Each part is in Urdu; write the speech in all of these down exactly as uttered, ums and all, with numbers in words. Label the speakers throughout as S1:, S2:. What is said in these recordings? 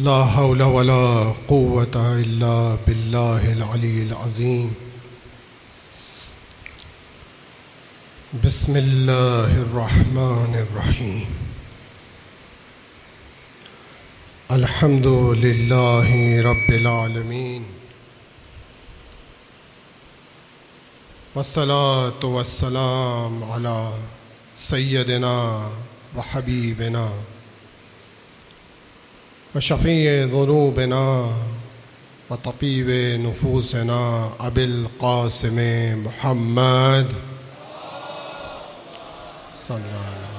S1: لا حول ولا قوة إلا بالله العلي العظيم. بسم الله الرحمن الرحيم. الحمد لله رب العالمين، والصلاة والسلام على سيدنا وحبيبنا وشفيع ذنوبنا وطبيب نفوسنا أبي القاسم محمد صلى الله عليه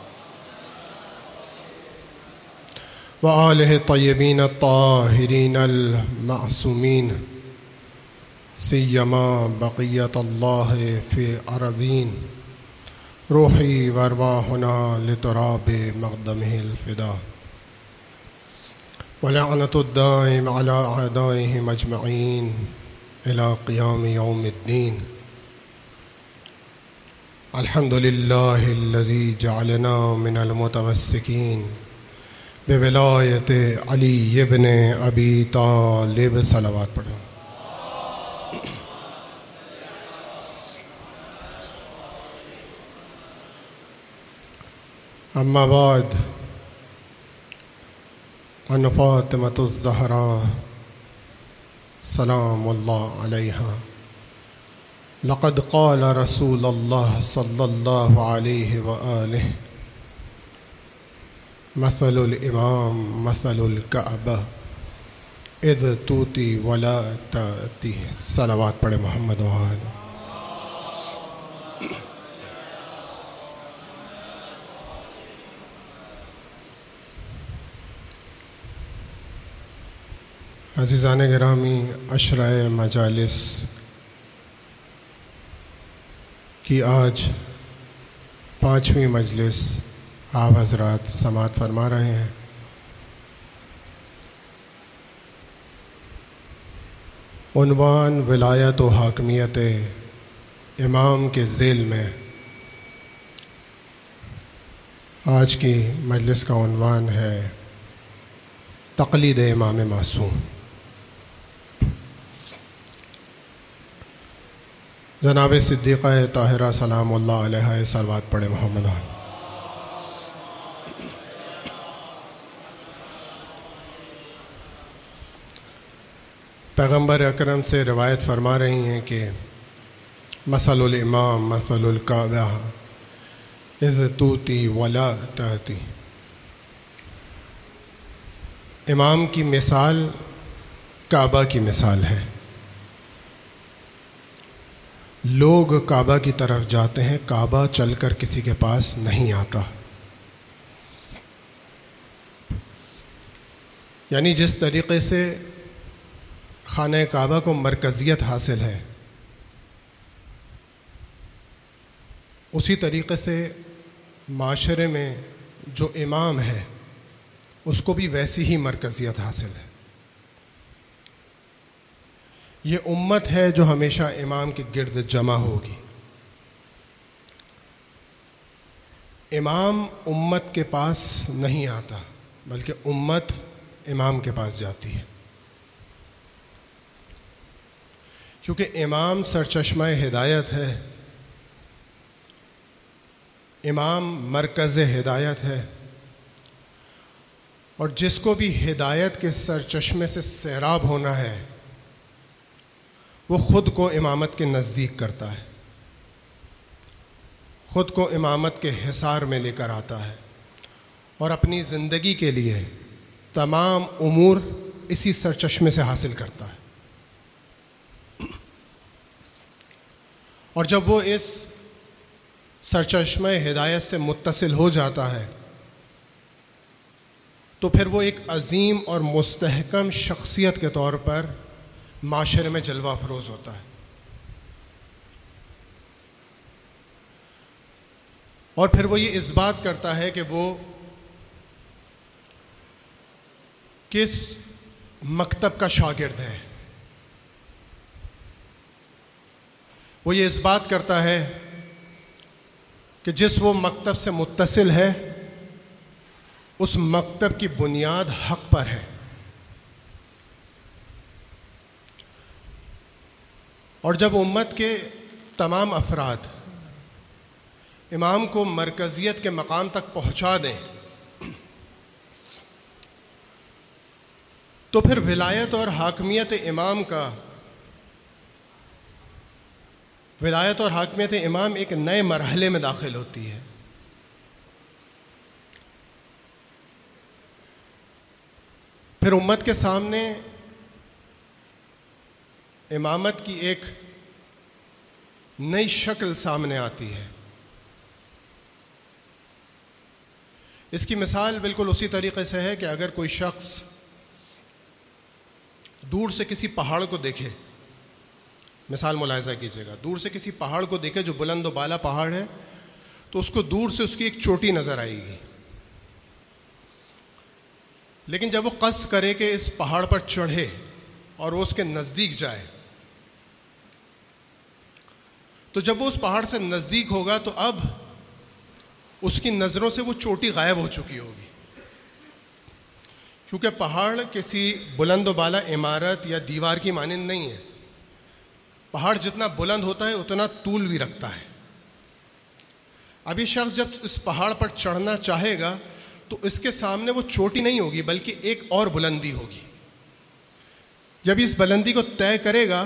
S1: وآله الطيبين الطاهرين المعصومين، سيما بقية الله في أراضين، روحي وأرواحنا لتراب مقدمه الفداء، ولعنة الدائم على أعدائهم أجمعين إلى قيام يوم الدين. الحمد لله الذي جعلنا من المتمسكين بولایت علی ابن ابی طالب. صلوات پڑھو. اما بعد، عن فاطمة الزہرا سلام اللہ علیہا، لقد قال رسول اللہ صلی اللہ علیہ وآلہ، مثل الامام مثل الکعبہ اذ توتی ولا تأتی. صلوات پڑھے محمد و آل. عزیزان گرامی، عشرۂ مجالس کی آج پانچویں مجلس آپ حضرات سماعت فرما رہے ہیں. عنوان ولایت و حاکمیت امام کے ذیل میں آج کی مجلس کا عنوان ہے تقلید امام معصوم. جناب صدیقہ طاہرہ سلام اللہ علیہ صلوات پڑھے محمد. پیغمبر اکرم سے روایت فرما رہی ہیں کہ مثل الامام مثل الکعبہ اذ توتی ولا تأتی. امام کی مثال کعبہ کی مثال ہے. لوگ کعبہ کی طرف جاتے ہیں، کعبہ چل کر کسی کے پاس نہیں آتا. یعنی جس طریقے سے خانہ کعبہ کو مرکزیت حاصل ہے، اسی طریقے سے معاشرے میں جو امام ہے اس کو بھی ویسی ہی مرکزیت حاصل ہے. یہ امت ہے جو ہمیشہ امام کے گرد جمع ہوگی. امام امت کے پاس نہیں آتا، بلکہ امت امام کے پاس جاتی ہے، کیونکہ امام سرچشمہ ہدایت ہے، امام مرکز ہدایت ہے، اور جس کو بھی ہدایت کے سرچشمے سے سیراب ہونا ہے وہ خود کو امامت کے نزدیک کرتا ہے، خود کو امامت کے حصار میں لے کر آتا ہے، اور اپنی زندگی کے لیے تمام امور اسی سرچشمے سے حاصل کرتا ہے. اور جب وہ اس سرچشمہ ہدایت سے متصل ہو جاتا ہے تو پھر وہ ایک عظیم اور مستحکم شخصیت کے طور پر معاشرے میں جلوہ افروز ہوتا ہے. اور پھر وہ یہ اس بات کرتا ہے کہ وہ کس مکتب کا شاگرد ہے. وہ یہ اس بات کرتا ہے کہ جس وہ مکتب سے متصل ہے اس مکتب کی بنیاد حق پر ہے. اور جب امت کے تمام افراد امام کو مرکزیت کے مقام تک پہنچا دیں تو پھر ولایت اور حاکمیت امام کا ولایت اور حاکمیت امام ایک نئے مرحلے میں داخل ہوتی ہے۔ پھر امت کے سامنے امامت کی ایک نئی شکل سامنے آتی ہے۔ اس کی مثال بالکل اسی طریقے سے ہے کہ اگر کوئی شخص دور سے کسی پہاڑ کو دیکھے، مثال ملاحظہ کیجیے گا، دور سے کسی پہاڑ کو دیکھے جو بلند و بالا پہاڑ ہے تو اس کو دور سے اس کی ایک چوٹی نظر آئے گی، لیکن جب وہ قصد کرے کہ اس پہاڑ پر چڑھے اور وہ اس کے نزدیک جائے تو جب وہ اس پہاڑ سے نزدیک ہوگا تو اب اس کی نظروں سے وہ چوٹی غائب ہو چکی ہوگی، کیونکہ پہاڑ کسی بلند و بالا عمارت یا دیوار کی مانند نہیں ہے۔ پہاڑ جتنا بلند ہوتا ہے اتنا طول بھی رکھتا ہے۔ اب یہ شخص جب اس پہاڑ پر چڑھنا چاہے گا تو اس کے سامنے وہ چوٹی نہیں ہوگی بلکہ ایک اور بلندی ہوگی۔ جب اس بلندی کو طے کرے گا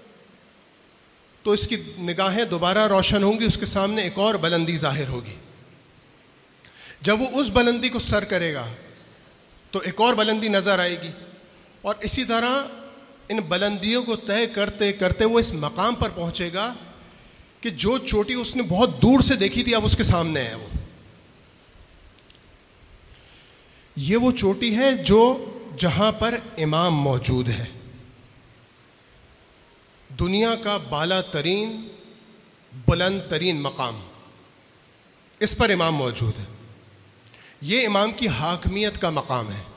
S1: تو اس کی نگاہیں دوبارہ روشن ہوں گی، اس کے سامنے ایک اور بلندی ظاہر ہوگی۔ جب وہ اس بلندی کو سر کرے گا تو ایک اور بلندی نظر آئے گی، اور اسی طرح ان بلندیوں کو طے کرتے کرتے وہ اس مقام پر پہنچے گا کہ جو چوٹی اس نے بہت دور سے دیکھی تھی اب اس کے سامنے ہے۔ وہ یہ وہ چوٹی ہے جو جہاں پر امام موجود ہے، دنیا کا بالا ترین بلند ترین مقام، اس پر امام موجود ہے۔ یہ امام کی حاکمیت کا مقام ہے،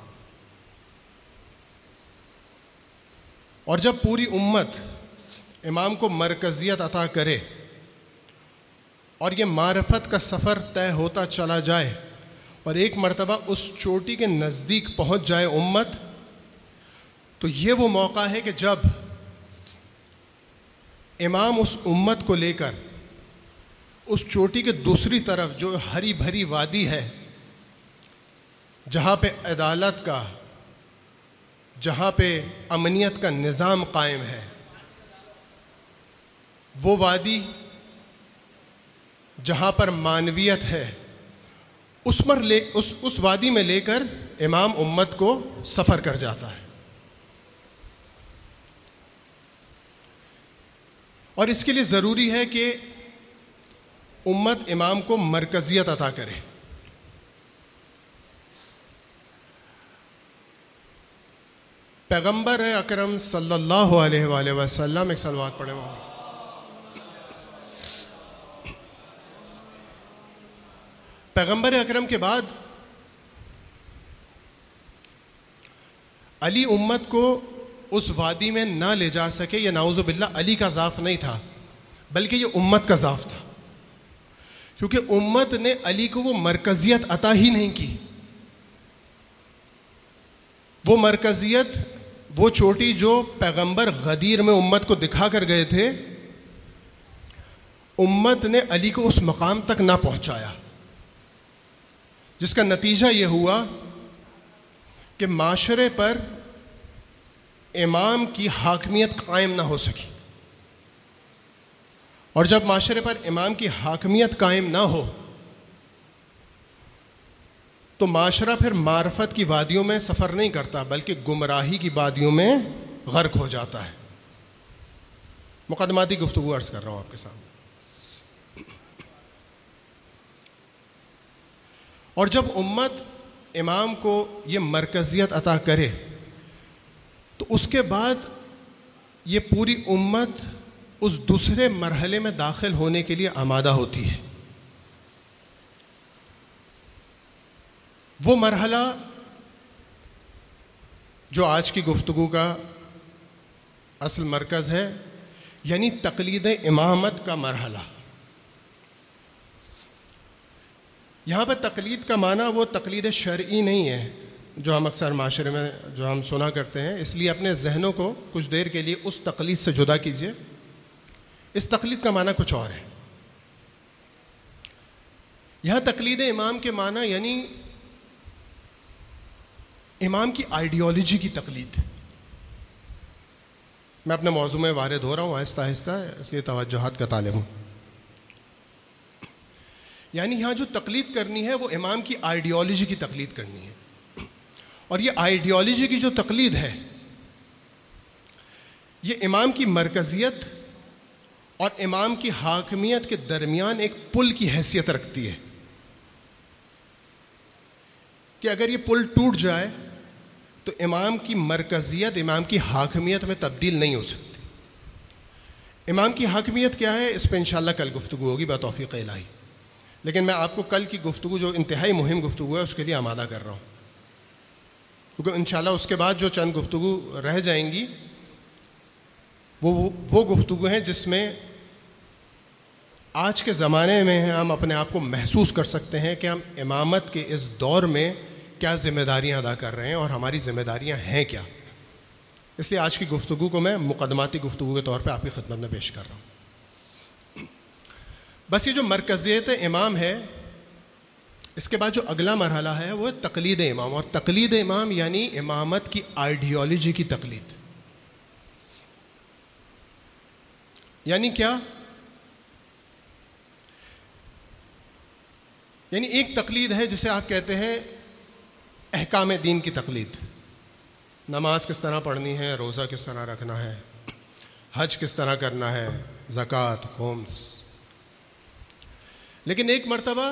S1: اور جب پوری امت امام کو مرکزیت عطا کرے اور یہ معرفت کا سفر طے ہوتا چلا جائے اور ایک مرتبہ اس چوٹی کے نزدیک پہنچ جائے امت، تو یہ وہ موقع ہے کہ جب امام اس امت کو لے کر اس چوٹی کے دوسری طرف جو ہری بھری وادی ہے، جہاں پہ عدالت کا، جہاں پہ امنیت کا نظام قائم ہے، وہ وادی جہاں پر معنویت ہے، اس پر لے اس اس وادی میں لے کر امام امت کو سفر کر جاتا ہے۔ اور اس کے لیے ضروری ہے کہ امت امام کو مرکزیت عطا کرے۔ پیغمبر اکرم صلی اللہ علیہ وآلہ وسلم، ایک صلوات پڑھیں وہاں۔ پیغمبر اکرم کے بعد علی امت کو اس وادی میں نہ لے جا سکے، یہ نعوذ باللہ علی کا ضعف نہیں تھا بلکہ یہ امت کا ضعف تھا، کیونکہ امت نے علی کو وہ مرکزیت عطا ہی نہیں کی۔ وہ مرکزیت، وہ چوٹی جو پیغمبر غدیر میں امت کو دکھا کر گئے تھے، امت نے علی کو اس مقام تک نہ پہنچایا، جس کا نتیجہ یہ ہوا کہ معاشرے پر امام کی حاکمیت قائم نہ ہو سکی، اور جب معاشرے پر امام کی حاکمیت قائم نہ ہو تو معاشرہ پھر معرفت کی وادیوں میں سفر نہیں کرتا بلکہ گمراہی کی وادیوں میں غرق ہو جاتا ہے۔ مقدماتی گفتگو عرض کر رہا ہوں آپ کے سامنے۔ اور جب امت امام کو یہ مرکزیت عطا کرے تو اس کے بعد یہ پوری امت اس دوسرے مرحلے میں داخل ہونے کے لیے آمادہ ہوتی ہے۔ وہ مرحلہ جو آج کی گفتگو کا اصل مرکز ہے، یعنی تقلید امامت کا مرحلہ۔ یہاں پہ تقلید کا معنی وہ تقلید شرعی نہیں ہے جو ہم اکثر معاشرے میں جو ہم سنا کرتے ہیں، اس لیے اپنے ذہنوں کو کچھ دیر کے لیے اس تقلید سے جدا کیجیے۔ اس تقلید کا معنی کچھ اور ہے. یہاں تقلید امام کے معنی یعنی امام کی آئیڈیالوجی کی تقلید. میں اپنے موضوع میں وارد ہو رہا ہوں آہستہ آہستہ، اس لیے توجہات کا طالب ہوں. یعنی یہاں جو تقلید کرنی ہے وہ امام کی آئیڈیالوجی کی تقلید کرنی ہے. اور یہ آئیڈیالوجی کی جو تقلید ہے یہ امام کی مرکزیت اور امام کی حاکمیت کے درمیان ایک پل کی حیثیت رکھتی ہے کہ اگر یہ پل ٹوٹ جائے تو امام کی مرکزیت امام کی حاکمیت میں تبدیل نہیں ہو سکتی. امام کی حاکمیت کیا ہے اس پہ انشاءاللہ کل گفتگو ہوگی بتوفیق الہی، لیکن میں آپ کو کل کی گفتگو جو انتہائی مہم گفتگو ہے اس کے لیے آمادہ کر رہا ہوں، کیونکہ انشاءاللہ اس کے بعد جو چند گفتگو رہ جائیں گی وہ وہ گفتگو ہیں جس میں آج کے زمانے میں ہم اپنے آپ کو محسوس کر سکتے ہیں کہ ہم امامت کے اس دور میں کیا ذمہ داریاں ادا کر رہے ہیں اور ہماری ذمہ داریاں ہیں کیا. اس لیے آج کی گفتگو کو میں مقدماتی گفتگو کے طور پہ آپ کی خدمت میں پیش کر رہا ہوں. بس یہ جو مرکزیت امام ہے اس کے بعد جو اگلا مرحلہ ہے وہ تقلید امام. اور تقلید امام یعنی امامت کی آئیڈیالوجی کی تقلید. یعنی کیا؟ یعنی ایک تقلید ہے جسے آپ کہتے ہیں احکام دین کی تقلید. نماز کس طرح پڑھنی ہے، روزہ کس طرح رکھنا ہے، حج کس طرح کرنا ہے، زکوٰۃ، خمس. لیکن ایک مرتبہ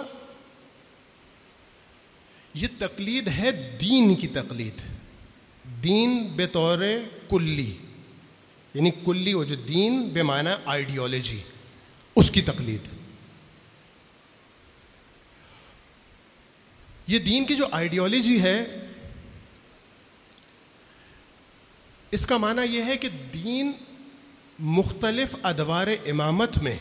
S1: یہ تقلید ہے دین کی تقلید. دین بطور کلی، یعنی کلی وہ جو دین بے معنی آئیڈیالوجی، اس کی تقلید. یہ دین کی جو آئیڈیالوجی ہے اس کا معنی یہ ہے کہ دین مختلف ادوار امامت میں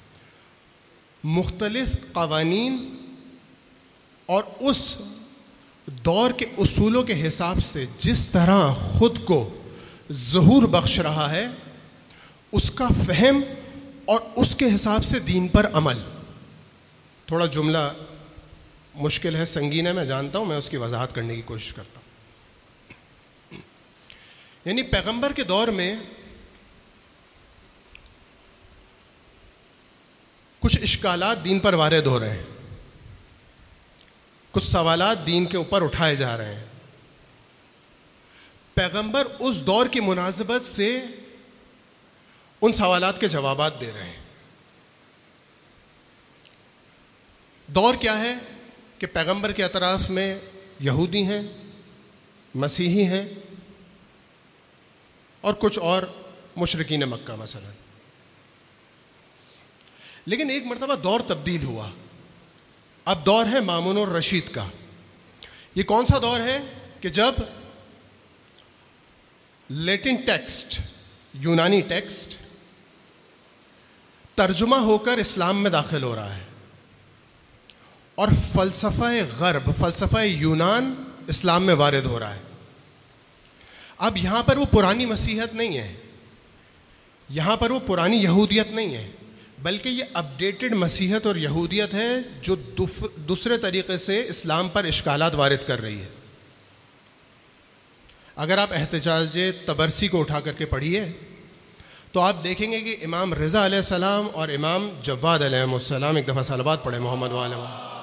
S1: مختلف قوانین اور اس دور کے اصولوں کے حساب سے جس طرح خود کو ظہور بخش رہا ہے اس کا فہم اور اس کے حساب سے دین پر عمل. تھوڑا جملہ مشکل ہے، سنگین ہے، میں جانتا ہوں، میں اس کی وضاحت کرنے کی کوشش کرتا ہوں. یعنی پیغمبر کے دور میں کچھ اشکالات دین پر وارد ہو رہے ہیں، کچھ سوالات دین کے اوپر اٹھائے جا رہے ہیں. پیغمبر اس دور کی مناسبت سے ان سوالات کے جوابات دے رہے ہیں. دور کیا ہے کہ پیغمبر کے اطراف میں یہودی ہیں، مسیحی ہیں اور کچھ اور مشرکین مکہ مثلا. لیکن ایک مرتبہ دور تبدیل ہوا. اب دور ہے مامون الرشید کا. یہ کون سا دور ہے کہ جب لیٹن ٹیکسٹ، یونانی ٹیکسٹ ترجمہ ہو کر اسلام میں داخل ہو رہا ہے اور فلسفہ غرب، فلسفہ یونان اسلام میں وارد ہو رہا ہے. اب یہاں پر وہ پرانی مسیحیت نہیں ہے، یہاں پر وہ پرانی یہودیت نہیں ہے، بلکہ یہ اپڈیٹڈ مسیحیت اور یہودیت ہے جو دوسرے طریقے سے اسلام پر اشکالات وارد کر رہی ہے. اگر آپ احتجاج طبرسی کو اٹھا کر کے پڑھیے تو آپ دیکھیں گے کہ امام رضا علیہ السلام اور امام جواد علیہ السلام، ایک دفعہ صلوات پڑھے محمد والے،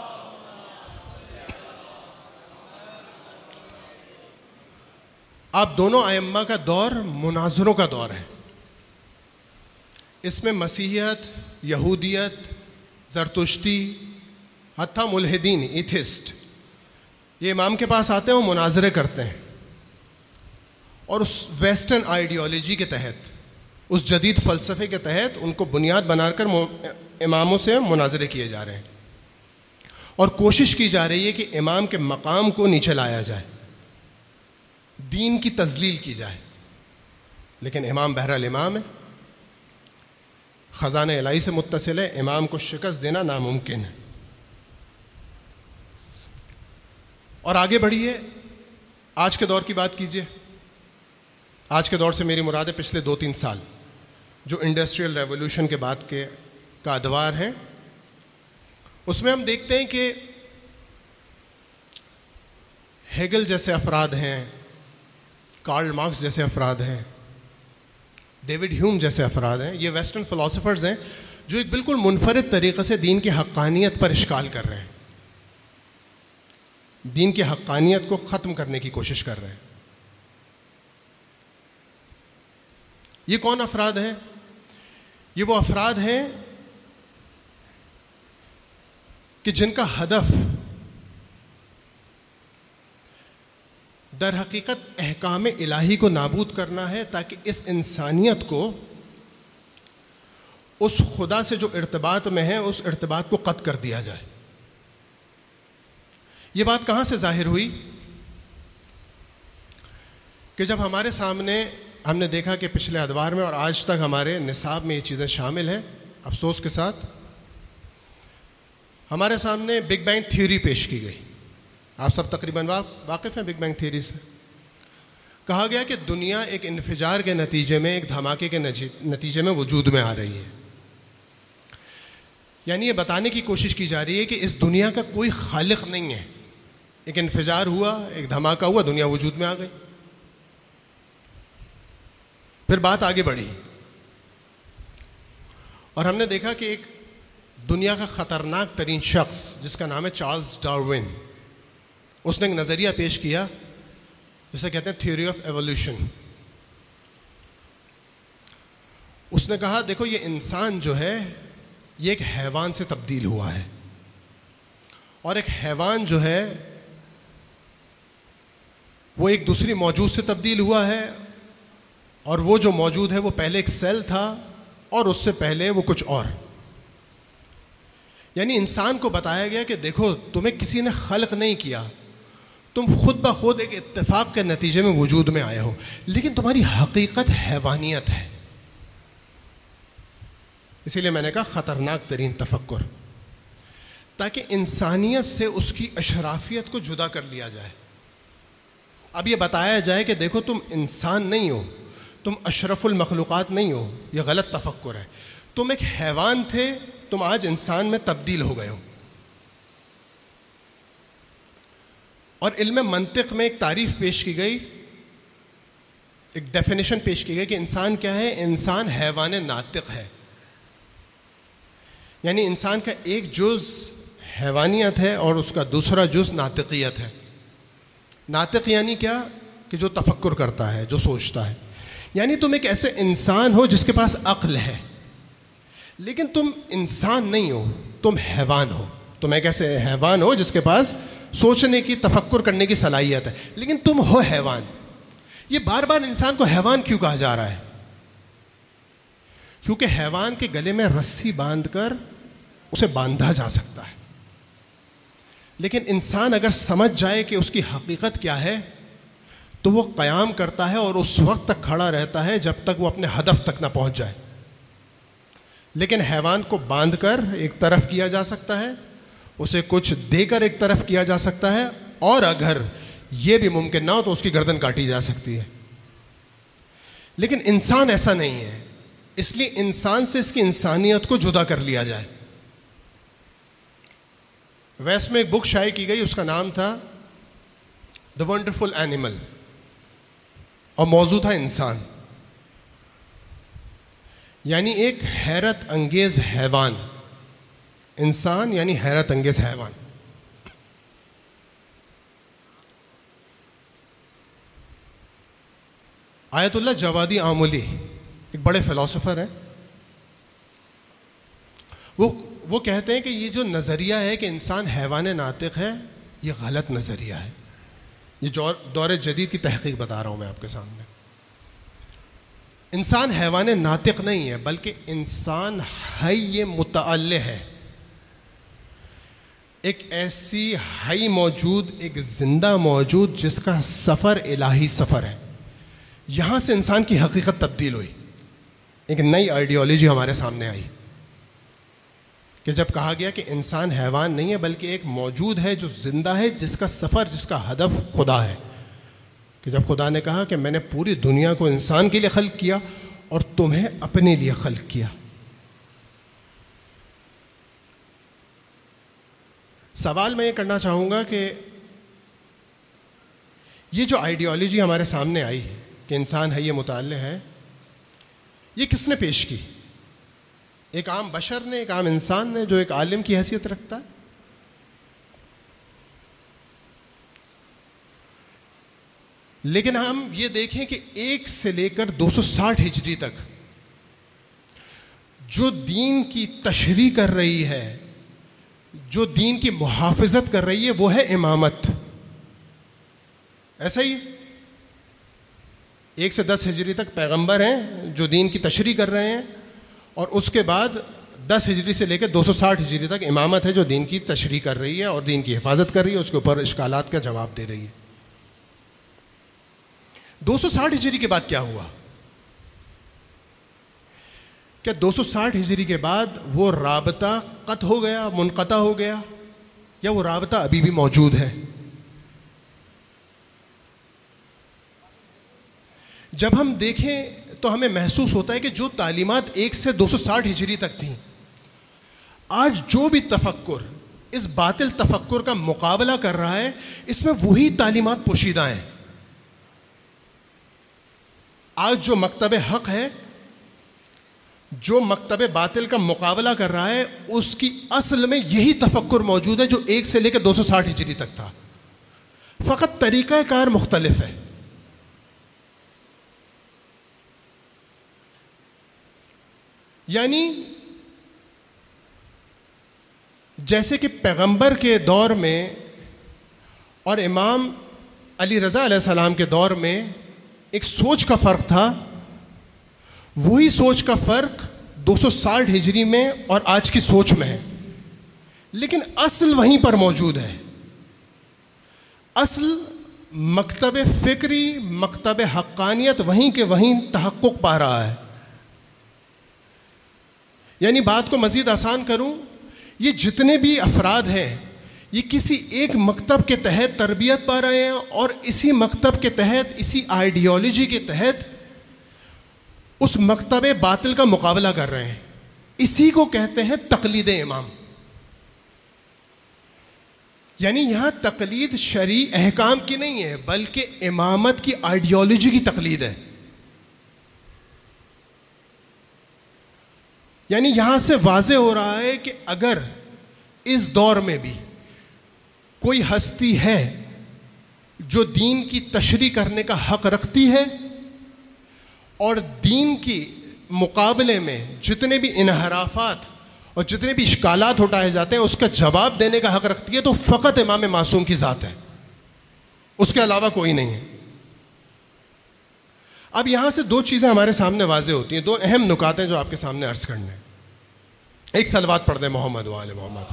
S1: آپ دونوں ائمہ کا دور مناظروں کا دور ہے. اس میں مسیحیت، یہودیت، زرتشتی، حتیٰ ملحدین، ایتھسٹ، یہ امام کے پاس آتے ہیں، وہ مناظرے کرتے ہیں اور اس ویسٹرن آئیڈیالوجی کے تحت، اس جدید فلسفے کے تحت ان کو بنیاد بنا کر اماموں سے مناظرے کیے جا رہے ہیں اور کوشش کی جا رہی ہے کہ امام کے مقام کو نیچے لایا جائے، دین کی تذلیل کی جائے. لیکن امام بہرحال امام ہے، خزانہ الہی سے متصل ہے، امام کو شکست دینا ناممکن ہے. اور آگے بڑھیے، آج کے دور کی بات کیجیے. آج کے دور سے میری مراد ہے پچھلے دو تین سال. جو انڈسٹریل ریولوشن کے بعد کے کا ادوار ہیں، اس میں ہم دیکھتے ہیں کہ ہیگل جیسے افراد ہیں، کارل مارکس جیسے افراد ہیں، ڈیوڈ ہیوم جیسے افراد ہیں، یہ ویسٹرن فلاسفرز ہیں جو ایک بالکل منفرد طریقے سے دین کی حقانیت پر اشکال کر رہے ہیں، دین کی حقانیت کو ختم کرنے کی کوشش کر رہے ہیں۔ یہ کون افراد ہیں؟ یہ وہ افراد ہیں کہ جن کا ہدف در حقیقت احکام الہی کو نابود کرنا ہے، تاکہ اس انسانیت کو اس خدا سے جو ارتباط میں ہے اس ارتباط کو قطع کر دیا جائے۔ یہ بات کہاں سے ظاہر ہوئی؟ کہ جب ہمارے سامنے ہم نے دیکھا کہ پچھلے ادوار میں اور آج تک ہمارے نصاب میں یہ چیزیں شامل ہیں، افسوس کے ساتھ ہمارے سامنے بگ بینگ تھیوری پیش کی گئی۔ آپ سب تقریباً واقف ہیں بگ بینگ تھیوری سے۔ کہا گیا کہ دنیا ایک انفجار کے نتیجے میں، ایک دھماکے کے نتیجے میں وجود میں آ رہی ہے۔ یعنی یہ بتانے کی کوشش کی جا رہی ہے کہ اس دنیا کا کوئی خالق نہیں ہے، ایک انفجار ہوا، ایک دھماکہ ہوا، دنیا وجود میں آ گئی۔ پھر بات آگے بڑھی اور ہم نے دیکھا کہ ایک دنیا کا خطرناک ترین شخص جس کا نام ہے چارلز ڈارون، اس نے ایک نظریہ پیش کیا جسے کہتے ہیں تھیوری آف ایوولوشن۔ اس نے کہا دیکھو یہ انسان جو ہے یہ ایک حیوان سے تبدیل ہوا ہے، اور ایک حیوان جو ہے وہ ایک دوسری موجود سے تبدیل ہوا ہے، اور وہ جو موجود ہے وہ پہلے ایک سیل تھا اور اس سے پہلے وہ کچھ اور۔ یعنی انسان کو بتایا گیا کہ دیکھو تمہیں کسی نے خلق نہیں کیا، تم خود بخود ایک اتفاق کے نتیجے میں وجود میں آئے ہو، لیکن تمہاری حقیقت حیوانیت ہے۔ اسی لیے میں نے کہا خطرناک ترین تفکر، تاکہ انسانیت سے اس کی اشرافیت کو جدا کر لیا جائے۔ اب یہ بتایا جائے کہ دیکھو تم انسان نہیں ہو، تم اشرف المخلوقات نہیں ہو، یہ غلط تفکر ہے۔ تم ایک حیوان تھے، تم آج انسان میں تبدیل ہو گئے ہو۔ اور علم منطق میں ایک تعریف پیش کی گئی، ایک ڈیفینیشن پیش کی گئی کہ انسان کیا ہے؟ انسان حیوان ناطق ہے۔ یعنی انسان کا ایک جز حیوانیت ہے اور اس کا دوسرا جز ناطقیت ہے۔ ناطق یعنی کیا؟ کہ جو تفکر کرتا ہے، جو سوچتا ہے۔ یعنی تم ایک ایسے انسان ہو جس کے پاس عقل ہے، لیکن تم انسان نہیں ہو، تم حیوان ہو۔ تم ایک ایسے حیوان ہو جس کے پاس سوچنے کی، تفکر کرنے کی صلاحیت ہے، لیکن تم ہو حیوان۔ یہ بار بار انسان کو حیوان کیوں کہا جا رہا ہے؟ کیونکہ حیوان کے گلے میں رسی باندھ کر اسے باندھا جا سکتا ہے، لیکن انسان اگر سمجھ جائے کہ اس کی حقیقت کیا ہے تو وہ قیام کرتا ہے اور اس وقت تک کھڑا رہتا ہے جب تک وہ اپنے ہدف تک نہ پہنچ جائے۔ لیکن حیوان کو باندھ کر ایک طرف کیا جا سکتا ہے، اسے کچھ دے کر ایک طرف کیا جا سکتا ہے، اور اگر یہ بھی ممکن نہ ہو تو اس کی گردن کاٹی جا سکتی ہے۔ لیکن انسان ایسا نہیں ہے، اس لیے انسان سے اس کی انسانیت کو جدا کر لیا جائے۔ ویسٹ میں ایک بک شائع کی گئی، اس کا نام تھا دا ونڈرفل اینیمل، اور موضوع تھا انسان، یعنی ایک حیرت انگیز حیوان۔ انسان یعنی حیرت انگیز حیوان۔ آیت اللہ جوادی آملی ایک بڑے فلاسفر ہیں، وہ وہ کہتے ہیں کہ یہ جو نظریہ ہے کہ انسان حیوان ناطق ہے، یہ غلط نظریہ ہے۔ یہ دور جدید کی تحقیق بتا رہا ہوں میں آپ کے سامنے۔ انسان حیوان ناطق نہیں ہے، بلکہ انسان حی متعلق ہے، ایک ایسی حی موجود، ایک زندہ موجود جس کا سفر الہی سفر ہے۔ یہاں سے انسان کی حقیقت تبدیل ہوئی، ایک نئی آئیڈیالوجی ہمارے سامنے آئی کہ جب کہا گیا کہ انسان حیوان نہیں ہے بلکہ ایک موجود ہے جو زندہ ہے، جس کا سفر، جس کا ہدف خدا ہے۔ کہ جب خدا نے کہا کہ میں نے پوری دنیا کو انسان کے لیے خلق کیا اور تمہیں اپنے لیے خلق کیا. سوال میں یہ کرنا چاہوں گا کہ یہ جو آئیڈیالوجی ہمارے سامنے آئی ہے کہ انسان ہے یہ متعلق ہے، یہ کس نے پیش کی؟ ایک عام بشر نے، ایک عام انسان نے جو ایک عالم کی حیثیت رکھتا ہے؟ لیکن ہم یہ دیکھیں کہ ایک سے لے کر دو سو ساٹھ ہجری تک جو دین کی تشریح کر رہی ہے، جو دین کی محافظت کر رہی ہے، وہ ہے امامت. ایسا ہی ایک سے دس ہجری تک پیغمبر ہیں جو دین کی تشریح کر رہے ہیں، اور اس کے بعد دس ہجری سے لے کے دو سو ساٹھ ہجری تک امامت ہے جو دین کی تشریح کر رہی ہے اور دین کی حفاظت کر رہی ہے، اس کے اوپر اشکالات کا جواب دے رہی ہے. دو سو ساٹھ ہجری کے بعد کیا ہوا؟ کیا دو سو ساٹھ ہجری کے بعد وہ رابطہ قطع ہو گیا، منقطع ہو گیا، یا وہ رابطہ ابھی بھی موجود ہے؟ جب ہم دیکھیں تو ہمیں محسوس ہوتا ہے کہ جو تعلیمات ایک سے دو سو ساٹھ ہجری تک تھیں، آج جو بھی تفکر اس باطل تفکر کا مقابلہ کر رہا ہے، اس میں وہی تعلیمات پوشیدہ ہیں. آج جو مکتب حق ہے، جو مکتب باطل کا مقابلہ کر رہا ہے، اس کی اصل میں یہی تفکر موجود ہے جو ایک سے لے کے دو سو ساٹھ ہجری تک تھا، فقط طریقہ کار مختلف ہے. یعنی جیسے کہ پیغمبر کے دور میں اور امام علی رضا علیہ السلام کے دور میں ایک سوچ کا فرق تھا، وہی سوچ کا فرق دو سو ساٹھ ہجری میں اور آج کی سوچ میں ہے، لیکن اصل وہیں پر موجود ہے. اصل مکتب فکری، مکتب حقانیت وہیں کے وہیں تحقق پا رہا ہے. یعنی بات کو مزید آسان کروں، یہ جتنے بھی افراد ہیں یہ کسی ایک مکتب کے تحت تربیت پا رہے ہیں، اور اسی مکتب کے تحت، اسی آئیڈیالوجی کے تحت اس مکتب باطل کا مقابلہ کر رہے ہیں. اسی کو کہتے ہیں تقلید امام. یعنی یہاں تقلید شرعی احکام کی نہیں ہے، بلکہ امامت کی آئیڈیالوجی کی تقلید ہے. یعنی یہاں سے واضح ہو رہا ہے کہ اگر اس دور میں بھی کوئی ہستی ہے جو دین کی تشریح کرنے کا حق رکھتی ہے اور دین کی مقابلے میں جتنے بھی انحرافات اور جتنے بھی اشکالات اٹھائے جاتے ہیں اس کا جواب دینے کا حق رکھتی ہے، تو فقط امام معصوم کی ذات ہے، اس کے علاوہ کوئی نہیں ہے. اب یہاں سے دو چیزیں ہمارے سامنے واضح ہوتی ہیں، دو اہم نکات ہیں جو آپ کے سامنے عرض کرنے ہیں. ایک صلوات پڑھ دیں محمد و آل محمد.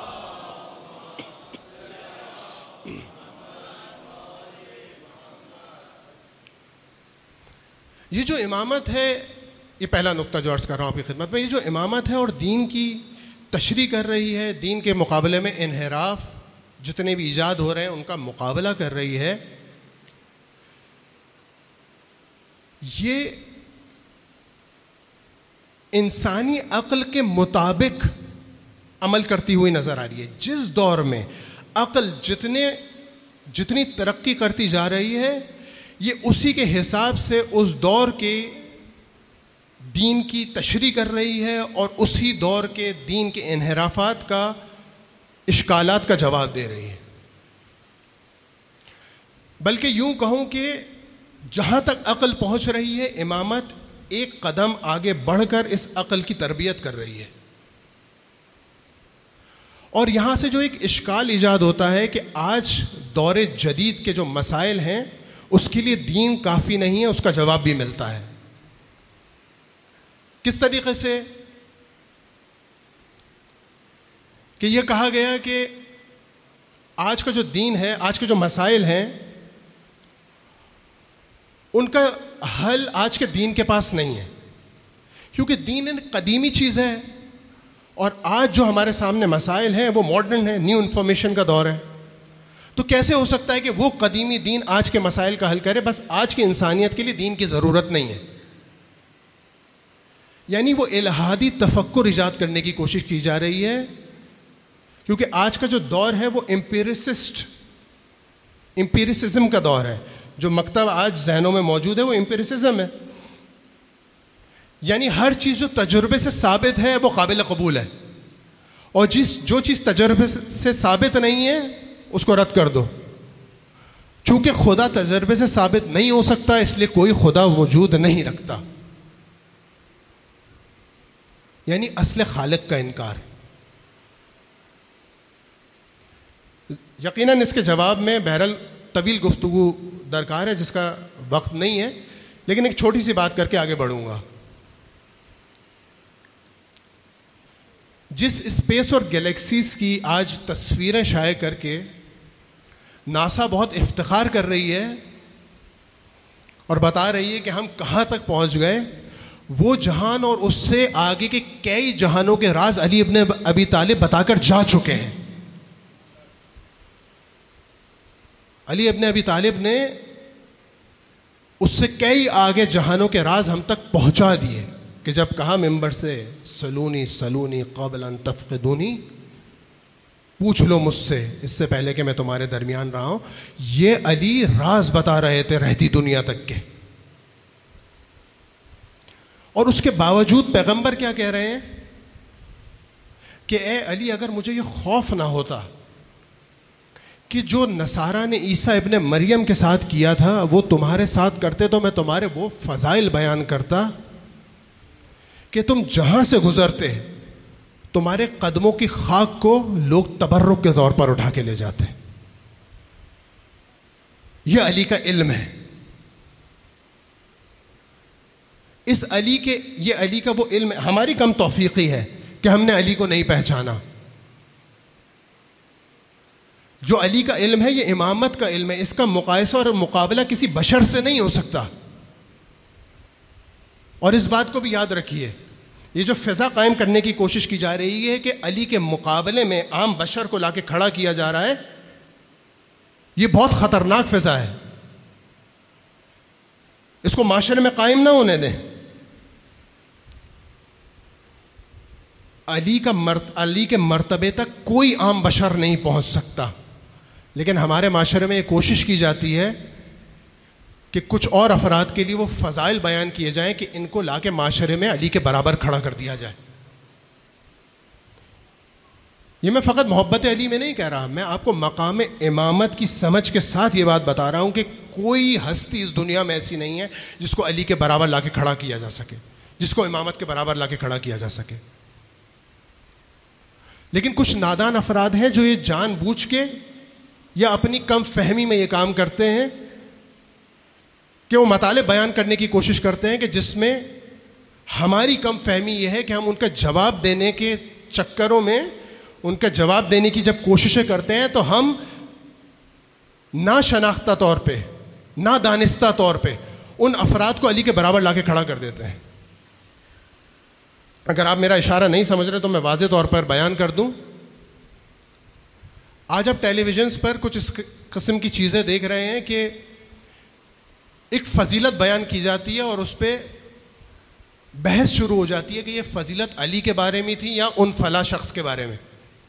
S1: یہ جو امامت ہے، یہ پہلا نقطہ جو عرض کر رہا ہوں آپ کی خدمت میں، یہ جو امامت ہے اور دین کی تشریح کر رہی ہے، دین کے مقابلے میں انحراف جتنے بھی ایجاد ہو رہے ہیں ان کا مقابلہ کر رہی ہے، یہ انسانی عقل کے مطابق عمل کرتی ہوئی نظر آ رہی ہے. جس دور میں عقل جتنے جتنی ترقی کرتی جا رہی ہے، یہ اسی کے حساب سے اس دور کے دین کی تشریح کر رہی ہے اور اسی دور کے دین کے انحرافات کا، اشکالات کا جواب دے رہی ہے. بلکہ یوں کہوں کہ جہاں تک عقل پہنچ رہی ہے، امامت ایک قدم آگے بڑھ کر اس عقل کی تربیت کر رہی ہے. اور یہاں سے جو ایک اشکال ایجاد ہوتا ہے کہ آج دور جدید کے جو مسائل ہیں اس کے لیے دین کافی نہیں ہے، اس کا جواب بھی ملتا ہے. کس طریقے سے؟ کہ یہ کہا گیا کہ آج کا جو دین ہے، آج کے جو مسائل ہیں، ان کا حل آج کے دین کے پاس نہیں ہے، کیونکہ دین ایک قدیمی چیز ہے اور آج جو ہمارے سامنے مسائل ہیں وہ ماڈرن ہیں، نیو انفارمیشن کا دور ہے. تو کیسے ہو سکتا ہے کہ وہ قدیمی دین آج کے مسائل کا حل کرے؟ بس آج کی انسانیت کے لیے دین کی ضرورت نہیں ہے. یعنی وہ الہادی تفکر ایجاد کرنے کی کوشش کی جا رہی ہے، کیونکہ آج کا جو دور ہے وہ امپیریسسٹ امپیریسزم کا دور ہے. جو مکتب آج ذہنوں میں موجود ہے وہ امپیریسزم ہے، یعنی ہر چیز جو تجربے سے ثابت ہے وہ قابل قبول ہے، اور جس جو چیز تجربے سے ثابت نہیں ہے اس کو رد کر دو. چونکہ خدا تجربے سے ثابت نہیں ہو سکتا، اس لیے کوئی خدا وجود نہیں رکھتا، یعنی اصل خالق کا انکار. یقیناً اس کے جواب میں بہرحال طویل گفتگو درکار ہے جس کا وقت نہیں ہے، لیکن ایک چھوٹی سی بات کر کے آگے بڑھوں گا. جس اسپیس اور گلیکسیز کی آج تصویریں شائع کر کے ناسا بہت افتخار کر رہی ہے اور بتا رہی ہے کہ ہم کہاں تک پہنچ گئے، وہ جہان اور اس سے آگے کے کئی جہانوں کے راز علی ابن ابی طالب بتا کر جا چکے ہیں. علی ابن ابی طالب نے اس سے کئی آگے جہانوں کے راز ہم تک پہنچا دیے کہ جب کہا ممبر سے سلونی سلونی قبل ان تفقدونی، پوچھ لو مجھ سے اس سے پہلے کہ میں تمہارے درمیان رہا ہوں. یہ علی راز بتا رہے تھے رہتی دنیا تک کے، اور اس کے باوجود پیغمبر کیا کہہ رہے ہیں کہ اے علی اگر مجھے یہ خوف نہ ہوتا کہ جو نصارہ نے عیسیٰ ابن مریم کے ساتھ کیا تھا وہ تمہارے ساتھ کرتے تو میں تمہارے وہ فضائل بیان کرتا کہ تم جہاں سے گزرتے تمہارے قدموں کی خاک کو لوگ تبرک کے طور پر اٹھا کے لے جاتے. یہ علی کا علم ہے. اس علی کے یہ علی کا وہ علم ہے. ہماری کم توفیقی ہے کہ ہم نے علی کو نہیں پہچانا. جو علی کا علم ہے یہ امامت کا علم ہے، اس کا مقایسہ اور مقابلہ کسی بشر سے نہیں ہو سکتا. اور اس بات کو بھی یاد رکھیے، یہ جو فضا قائم کرنے کی کوشش کی جا رہی ہے کہ علی کے مقابلے میں عام بشر کو لا کے کھڑا کیا جا رہا ہے، یہ بہت خطرناک فضا ہے. اس کو معاشرے میں قائم نہ ہونے دیں. علی کا مرت علی کے مرتبے تک کوئی عام بشر نہیں پہنچ سکتا، لیکن ہمارے معاشرے میں یہ کوشش کی جاتی ہے کہ کچھ اور افراد کے لیے وہ فضائل بیان کیے جائیں کہ ان کو لا کے معاشرے میں علی کے برابر کھڑا کر دیا جائے. یہ میں فقط محبت علی میں نہیں کہہ رہا، میں آپ کو مقام امامت کی سمجھ کے ساتھ یہ بات بتا رہا ہوں کہ کوئی ہستی اس دنیا میں ایسی نہیں ہے جس کو علی کے برابر لا کے کھڑا کیا جا سکے، جس کو امامت کے برابر لا کے کھڑا کیا جا سکے. لیکن کچھ نادان افراد ہیں جو یہ جان بوجھ کے یا اپنی کم فہمی میں یہ کام کرتے ہیں کہ وہ مطالب بیان کرنے کی کوشش کرتے ہیں کہ جس میں ہماری کم فہمی یہ ہے کہ ہم ان کا جواب دینے کے چکروں میں ان کا جواب دینے کی جب کوششیں کرتے ہیں تو ہم نا شناختہ طور پہ، نا دانستہ طور پہ ان افراد کو علی کے برابر لا کے کھڑا کر دیتے ہیں. اگر آپ میرا اشارہ نہیں سمجھ رہے تو میں واضح طور پر بیان کر دوں. آج آپ ٹیلی ویژنس پر کچھ اس قسم کی چیزیں دیکھ رہے ہیں کہ ایک فضیلت بیان کی جاتی ہے اور اس پہ بحث شروع ہو جاتی ہے کہ یہ فضیلت علی کے بارے میں تھی یا ان فلاں شخص کے بارے میں.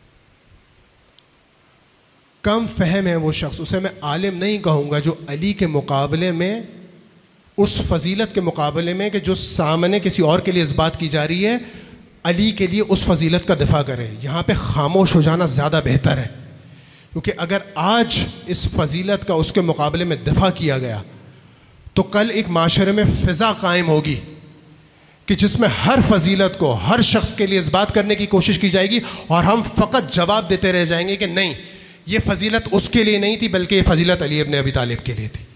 S1: کم فہم ہے وہ شخص، اسے میں عالم نہیں کہوں گا، جو علی کے مقابلے میں، اس فضیلت کے مقابلے میں کہ جو سامنے کسی اور کے لیے اس بات کی جا رہی ہے، علی کے لیے اس فضیلت کا دفاع کرے. یہاں پہ خاموش ہو جانا زیادہ بہتر ہے، کیونکہ اگر آج اس فضیلت کا اس کے مقابلے میں دفاع کیا گیا تو کل ایک معاشرے میں فضا قائم ہوگی کہ جس میں ہر فضیلت کو ہر شخص کے لیے اس بات کرنے کی کوشش کی جائے گی اور ہم فقط جواب دیتے رہ جائیں گے کہ نہیں، یہ فضیلت اس کے لیے نہیں تھی بلکہ یہ فضیلت علی ابن ابی طالب کے لیے تھی.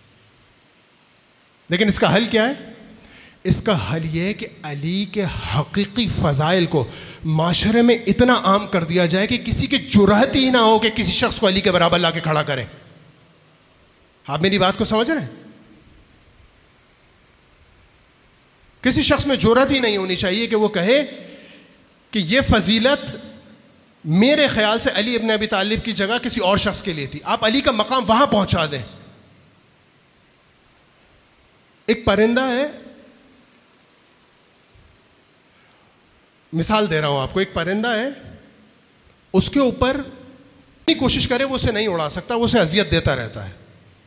S1: لیکن اس کا حل کیا ہے؟ اس کا حل یہ ہے کہ علی کے حقیقی فضائل کو معاشرے میں اتنا عام کر دیا جائے کہ کسی کی جرأت ہی نہ ہو کہ کسی شخص کو علی کے برابر لا کے کھڑا کرے. آپ میری بات کو سمجھ رہے ہیں؟ کسی شخص میں جرأت ہی نہیں ہونی چاہیے کہ وہ کہے کہ یہ فضیلت میرے خیال سے علی ابن ابی طالب کی جگہ کسی اور شخص کے لیے تھی. آپ علی کا مقام وہاں پہنچا دیں. ایک پرندہ ہے مثال دے رہا ہوں آپ کو. ایک پرندہ ہے, اس کے اوپر کوشش کرے وہ اسے نہیں اڑا سکتا, وہ اسے اذیت دیتا رہتا ہے.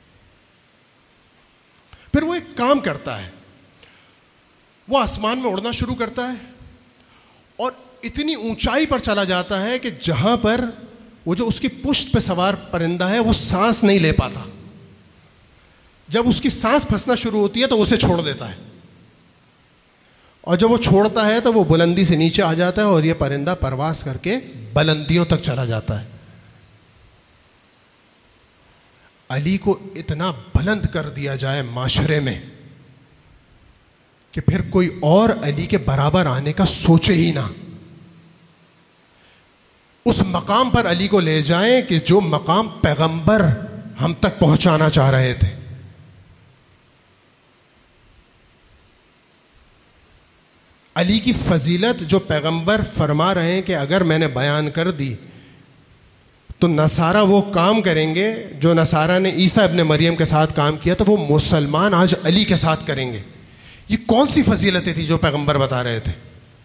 S1: پھر وہ ایک کام کرتا ہے, وہ آسمان میں اڑنا شروع کرتا ہے اور اتنی اونچائی پر چلا جاتا ہے کہ جہاں پر وہ جو اس کی پشت پہ سوار پرندہ ہے وہ سانس نہیں لے پاتا. جب اس کی سانس پھنسنا شروع ہوتی ہے تو اسے چھوڑ دیتا ہے, اور جب وہ چھوڑتا ہے تو وہ بلندی سے نیچے آ جاتا ہے اور یہ پرندہ پرواز کر کے بلندیوں تک چلا جاتا ہے. علی کو اتنا بلند کر دیا جائے معاشرے میں کہ پھر کوئی اور علی کے برابر آنے کا سوچے ہی نہ. اس مقام پر علی کو لے جائیں کہ جو مقام پیغمبر ہم تک پہنچانا چاہ رہے تھے. علی کی فضیلت جو پیغمبر فرما رہے ہیں کہ اگر میں نے بیان کر دی تو نصارہ وہ کام کریں گے جو نصارہ نے عیسیٰ ابن مریم کے ساتھ کام کیا, تو وہ مسلمان آج علی کے ساتھ کریں گے. یہ کون سی فضیلتیں تھی جو پیغمبر بتا رہے تھے؟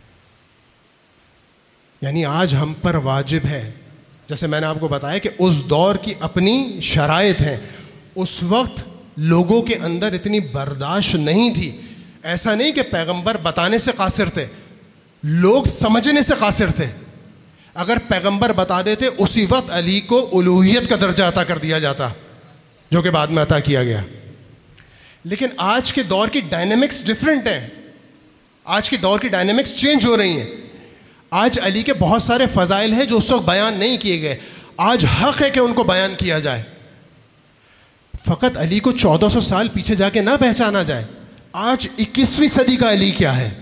S1: یعنی آج ہم پر واجب ہے, جیسے میں نے آپ کو بتایا کہ اس دور کی اپنی شرائط ہیں. اس وقت لوگوں کے اندر اتنی برداشت نہیں تھی. ایسا نہیں کہ پیغمبر بتانے سے قاصر تھے, لوگ سمجھنے سے قاصر تھے. اگر پیغمبر بتا دیتے اسی وقت علی کو الوہیت کا درجہ عطا کر دیا جاتا, جو کہ بعد میں عطا کیا گیا. لیکن آج کے دور کی ڈائنامکس ڈیفرنٹ ہیں. آج کے دور کی ڈائنامکس چینج ہو رہی ہیں. آج علی کے بہت سارے فضائل ہیں جو اس وقت بیان نہیں کیے گئے. آج حق ہے کہ ان کو بیان کیا جائے. فقط علی کو چودہ سو سال پیچھے جا کے نہ پہچانا جائے. آج اکیسویں صدی کا علی کیا ہے,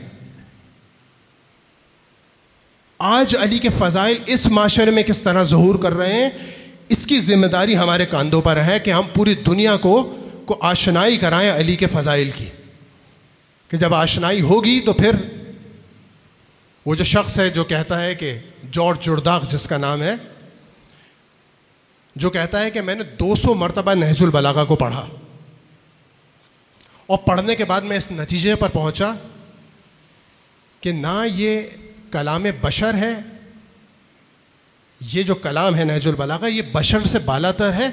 S1: آج علی کے فضائل اس معاشرے میں کس طرح ظہور کر رہے ہیں, اس کی ذمہ داری ہمارے کاندھوں پر ہے کہ ہم پوری دنیا کو کو آشنائی کرائیں علی کے فضائل کی. کہ جب آشنائی ہوگی تو پھر وہ جو شخص ہے جو کہتا ہے کہ جارج جرداق جس کا نام ہے, جو کہتا ہے کہ میں نے دو سو مرتبہ نہج البلاغہ کو پڑھا اور پڑھنے کے بعد میں اس نتیجے پر پہنچا کہ نہ یہ کلام بشر ہے, یہ جو کلام ہے نہج البلاغہ یہ بشر سے بالا تر ہے,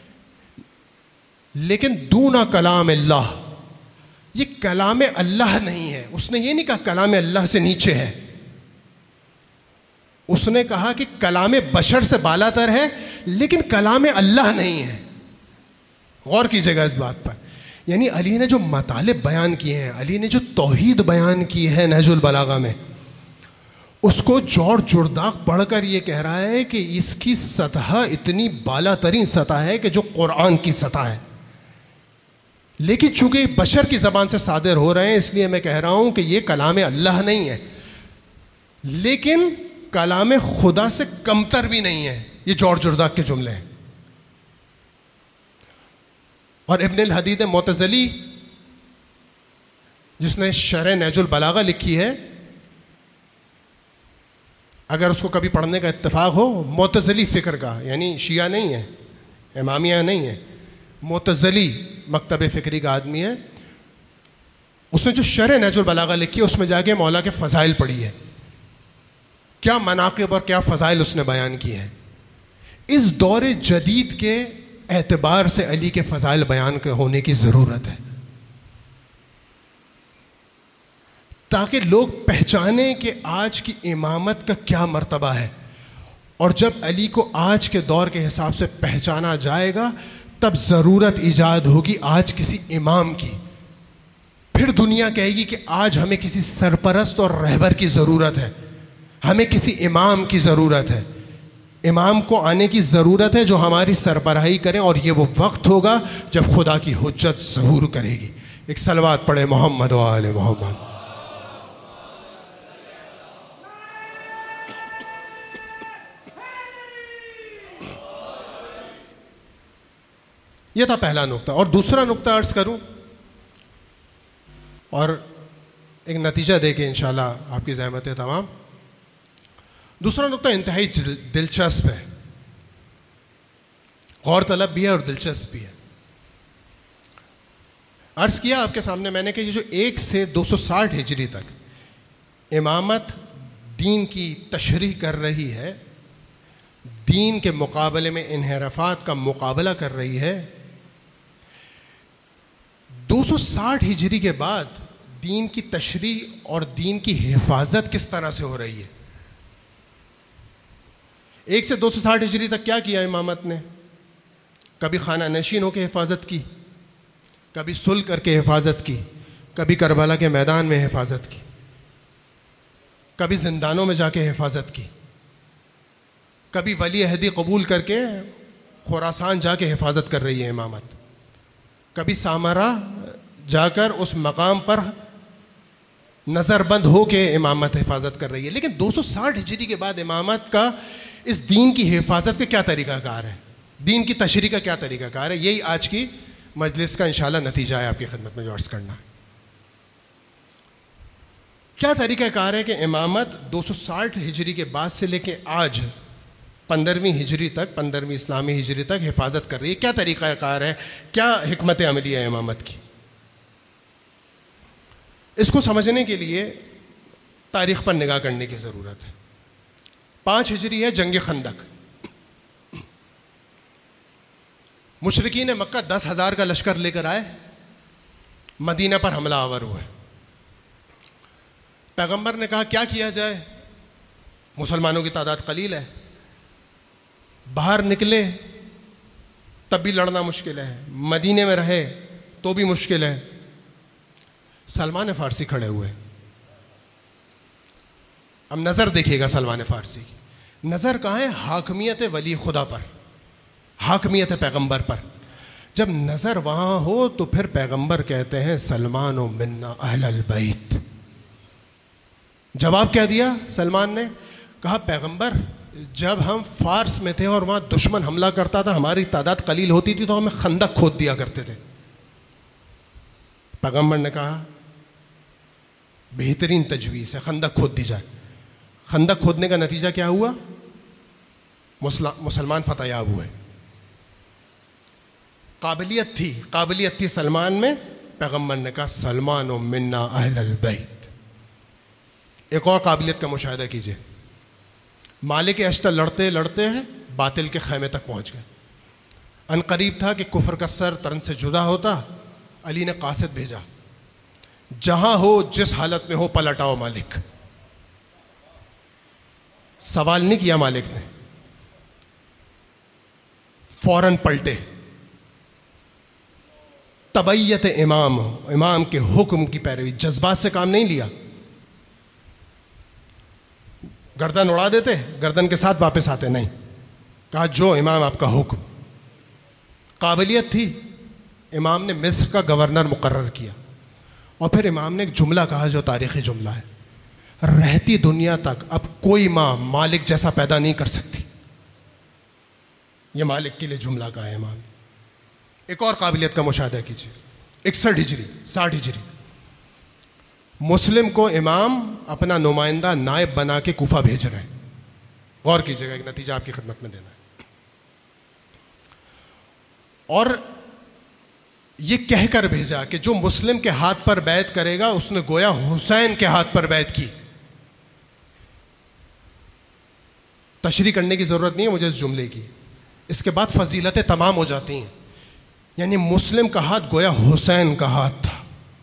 S1: لیکن دونا کلام اللہ, یہ کلام اللہ نہیں ہے. اس نے یہ نہیں کہا کلام اللہ سے نیچے ہے, اس نے کہا کہ کلام بشر سے بالا تر ہے لیکن کلام اللہ نہیں ہے. غور کیجیے گا اس بات پر. یعنی علی نے جو مطالب بیان کیے ہیں, علی نے جو توحید بیان کی ہے نہج البلاغہ میں, اس کو جارج جرداق پڑھ کر یہ کہہ رہا ہے کہ اس کی سطح اتنی بالا ترین سطح ہے کہ جو قرآن کی سطح ہے. لیکن چونکہ بشر کی زبان سے صادر ہو رہے ہیں اس لیے میں کہہ رہا ہوں کہ یہ کلام اللہ نہیں ہے, لیکن کلام خدا سے کمتر بھی نہیں ہے. یہ جارج جرداق کے جملے ہیں. اور ابن الحدید معتزلی جس نے شرح نہج البلاغہ لکھی ہے, اگر اس کو کبھی پڑھنے کا اتفاق ہو, معتزلی فکر کا, یعنی شیعہ نہیں ہے, امامیہ نہیں ہے, معتزلی مکتب فکری کا آدمی ہے. اس نے جو شرح نہج البلاغہ لکھی ہے اس میں جا کے مولا کے فضائل پڑھی ہے, کیا مناقب اور کیا فضائل اس نے بیان کیے ہیں. اس دور جدید کے اعتبار سے علی کے فضائل بیان کے ہونے کی ضرورت ہے, تاکہ لوگ پہچانیں کہ آج کی امامت کا کیا مرتبہ ہے. اور جب علی کو آج کے دور کے حساب سے پہچانا جائے گا تب ضرورت ایجاد ہوگی آج کسی امام کی. پھر دنیا کہے گی کہ آج ہمیں کسی سرپرست اور رہبر کی ضرورت ہے, ہمیں کسی امام کی ضرورت ہے. امام کو آنے کی ضرورت ہے جو ہماری سربراہی کریں, اور یہ وہ وقت ہوگا جب خدا کی حجت ظہور کرے گی. ایک صلوات پڑھے محمد و آل محمد. یہ تھا پہلا نقطہ. اور دوسرا نقطہ عرض کروں اور ایک نتیجہ دے کے انشاءاللہ آپ کی زحمتیں تمام. دوسرا نقطہ انتہائی دلچسپ ہے, غور طلب بھی ہے اور دلچسپ بھی ہے. عرض کیا آپ کے سامنے میں نے کہ یہ جو ایک سے دو سو ساٹھ ہجری تک امامت دین کی تشریح کر رہی ہے، دین کے مقابلے میں انحرافات کا مقابلہ کر رہی ہے، دو سو ساٹھ ہجری کے بعد دین کی تشریح اور دین کی حفاظت کس طرح سے ہو رہی ہے؟ ایک سے دو سو ساٹھ ہجری تک کیا کیا امامت نے؟ کبھی خانہ نشینوں کی حفاظت کی، کبھی صلح کر کے حفاظت کی، کبھی کربلا کے میدان میں حفاظت کی، کبھی زندانوں میں جا کے حفاظت کی، کبھی ولی عہدی قبول کر کے خراسان جا کے حفاظت کر رہی ہے امامت، کبھی سامرا جا کر اس مقام پر نظر بند ہو کے امامت حفاظت کر رہی ہے. لیکن دو سو ساٹھ ہجری کے بعد امامت کا اس دین کی حفاظت کا کیا طریقہ کار ہے، دین کی تشریح کا کیا طریقہ کار ہے؟ یہی آج کی مجلس کا انشاءاللہ نتیجہ ہے آپ کی خدمت میں جو عرض کرنا ہے. کیا طریقہ کار ہے کہ امامت دو سو ساٹھ ہجری کے بعد سے لے کے آج پندرہویں ہجری تک، پندرہویں اسلامی ہجری تک حفاظت کر رہی ہے؟ کیا طریقہ کار ہے، کیا حکمت عملی ہے امامت کی؟ اس کو سمجھنے کے لیے تاریخ پر نگاہ کرنے کی ضرورت ہے. پانچ ہجری ہے جنگ خندق. مشرکین مکہ دس ہزار کا لشکر لے کر آئے، مدینہ پر حملہ آور ہوئے. پیغمبر نے کہا کیا کیا جائے، مسلمانوں کی تعداد قلیل ہے، باہر نکلے تب بھی لڑنا مشکل ہے، مدینے میں رہے تو بھی مشکل ہے. سلمان فارسی کھڑے ہوئے. اب نظر دیکھیے گا سلمان فارسی کی، نظر کہاں ہے؟ حاکمیت ولی خدا پر، حاکمیت پیغمبر پر. جب نظر وہاں ہو تو پھر پیغمبر کہتے ہیں سلمان و منا اہل البیت. جواب کیا دیا سلمان نے؟ کہا پیغمبر جب ہم فارس میں تھے اور وہاں دشمن حملہ کرتا تھا، ہماری تعداد قلیل ہوتی تھی تو ہمیں خندق کھود دیا کرتے تھے. پیغمبر نے کہا بہترین تجویز ہے، خندق کھود دی جائے. خندق کھودنے کا نتیجہ کیا ہوا؟ مسلمان فتح یاب ہوئے. قابلیت تھی، قابلیت تھی سلمان میں. پیغمبر نے کہا سلمان و منا اہل البیت. ایک اور قابلیت کا مشاہدہ کیجئے. مالک اشتر لڑتے لڑتے ہیں باطل کے خیمے تک پہنچ گئے. ان قریب تھا کہ کفر کا سر تن سے جدا ہوتا. علی نے قاصد بھیجا، جہاں ہو جس حالت میں ہو پلٹاؤ مالک. سوال نہیں کیا مالک نے، فوراً پلٹے. تبعیت امام، امام کے حکم کی پیروی، جذبات سے کام نہیں لیا. گردن اڑا دیتے، گردن کے ساتھ واپس آتے نہیں. کہا جو امام آپ کا حکم. قابلیت تھی. امام نے مصر کا گورنر مقرر کیا اور پھر امام نے ایک جملہ کہا جو تاریخی جملہ ہے، رہتی دنیا تک اب کوئی ماں مالک جیسا پیدا نہیں کر سکتی. یہ مالک کے لیے جملہ کہا ہے امام. ایک اور قابلیت کا مشاہدہ کیجیے. اکسٹھ ہجری، ساٹھ ہجری، مسلم کو امام اپنا نمائندہ نائب بنا کے کوفہ بھیج رہے ہیں. غور کیجیے گا، ایک نتیجہ آپ کی خدمت میں دینا ہے. اور یہ کہہ کر بھیجا کہ جو مسلم کے ہاتھ پر بیعت کرے گا اس نے گویا حسین کے ہاتھ پر بیعت کی. تشریح کرنے کی ضرورت نہیں ہے مجھے اس جملے کی. اس کے بعد فضیلتیں تمام ہو جاتی ہیں. یعنی مسلم کا ہاتھ گویا حسین کا ہاتھ تھا.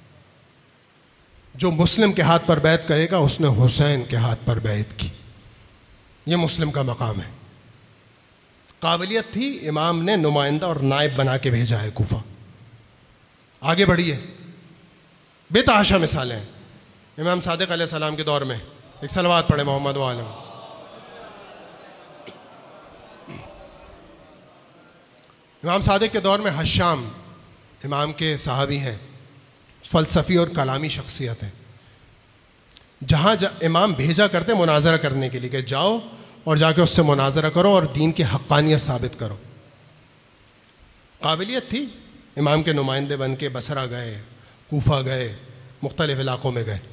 S1: جو مسلم کے ہاتھ پر بیعت کرے گا اس نے حسین کے ہاتھ پر بیعت کی. یہ مسلم کا مقام ہے. قابلیت تھی، امام نے نمائندہ اور نائب بنا کے بھیجا ہے کوفہ. آگے بڑھیے. بے تحاشا مثالیں ہیں. امام صادق علیہ السلام کے دور میں، ایک صلوات پڑھے محمد و عالم. امام صادق کے دور میں حشام امام کے صحابی ہیں، فلسفی اور کلامی شخصیت ہیں. جہاں جا امام بھیجا کرتے مناظرہ کرنے کے لیے کہ جاؤ اور جا کے اس سے مناظرہ کرو اور دین کی حقانیت ثابت کرو. قابلیت تھی. امام کے نمائندے بن کے بصرہ گئے، کوفہ گئے، مختلف علاقوں میں گئے.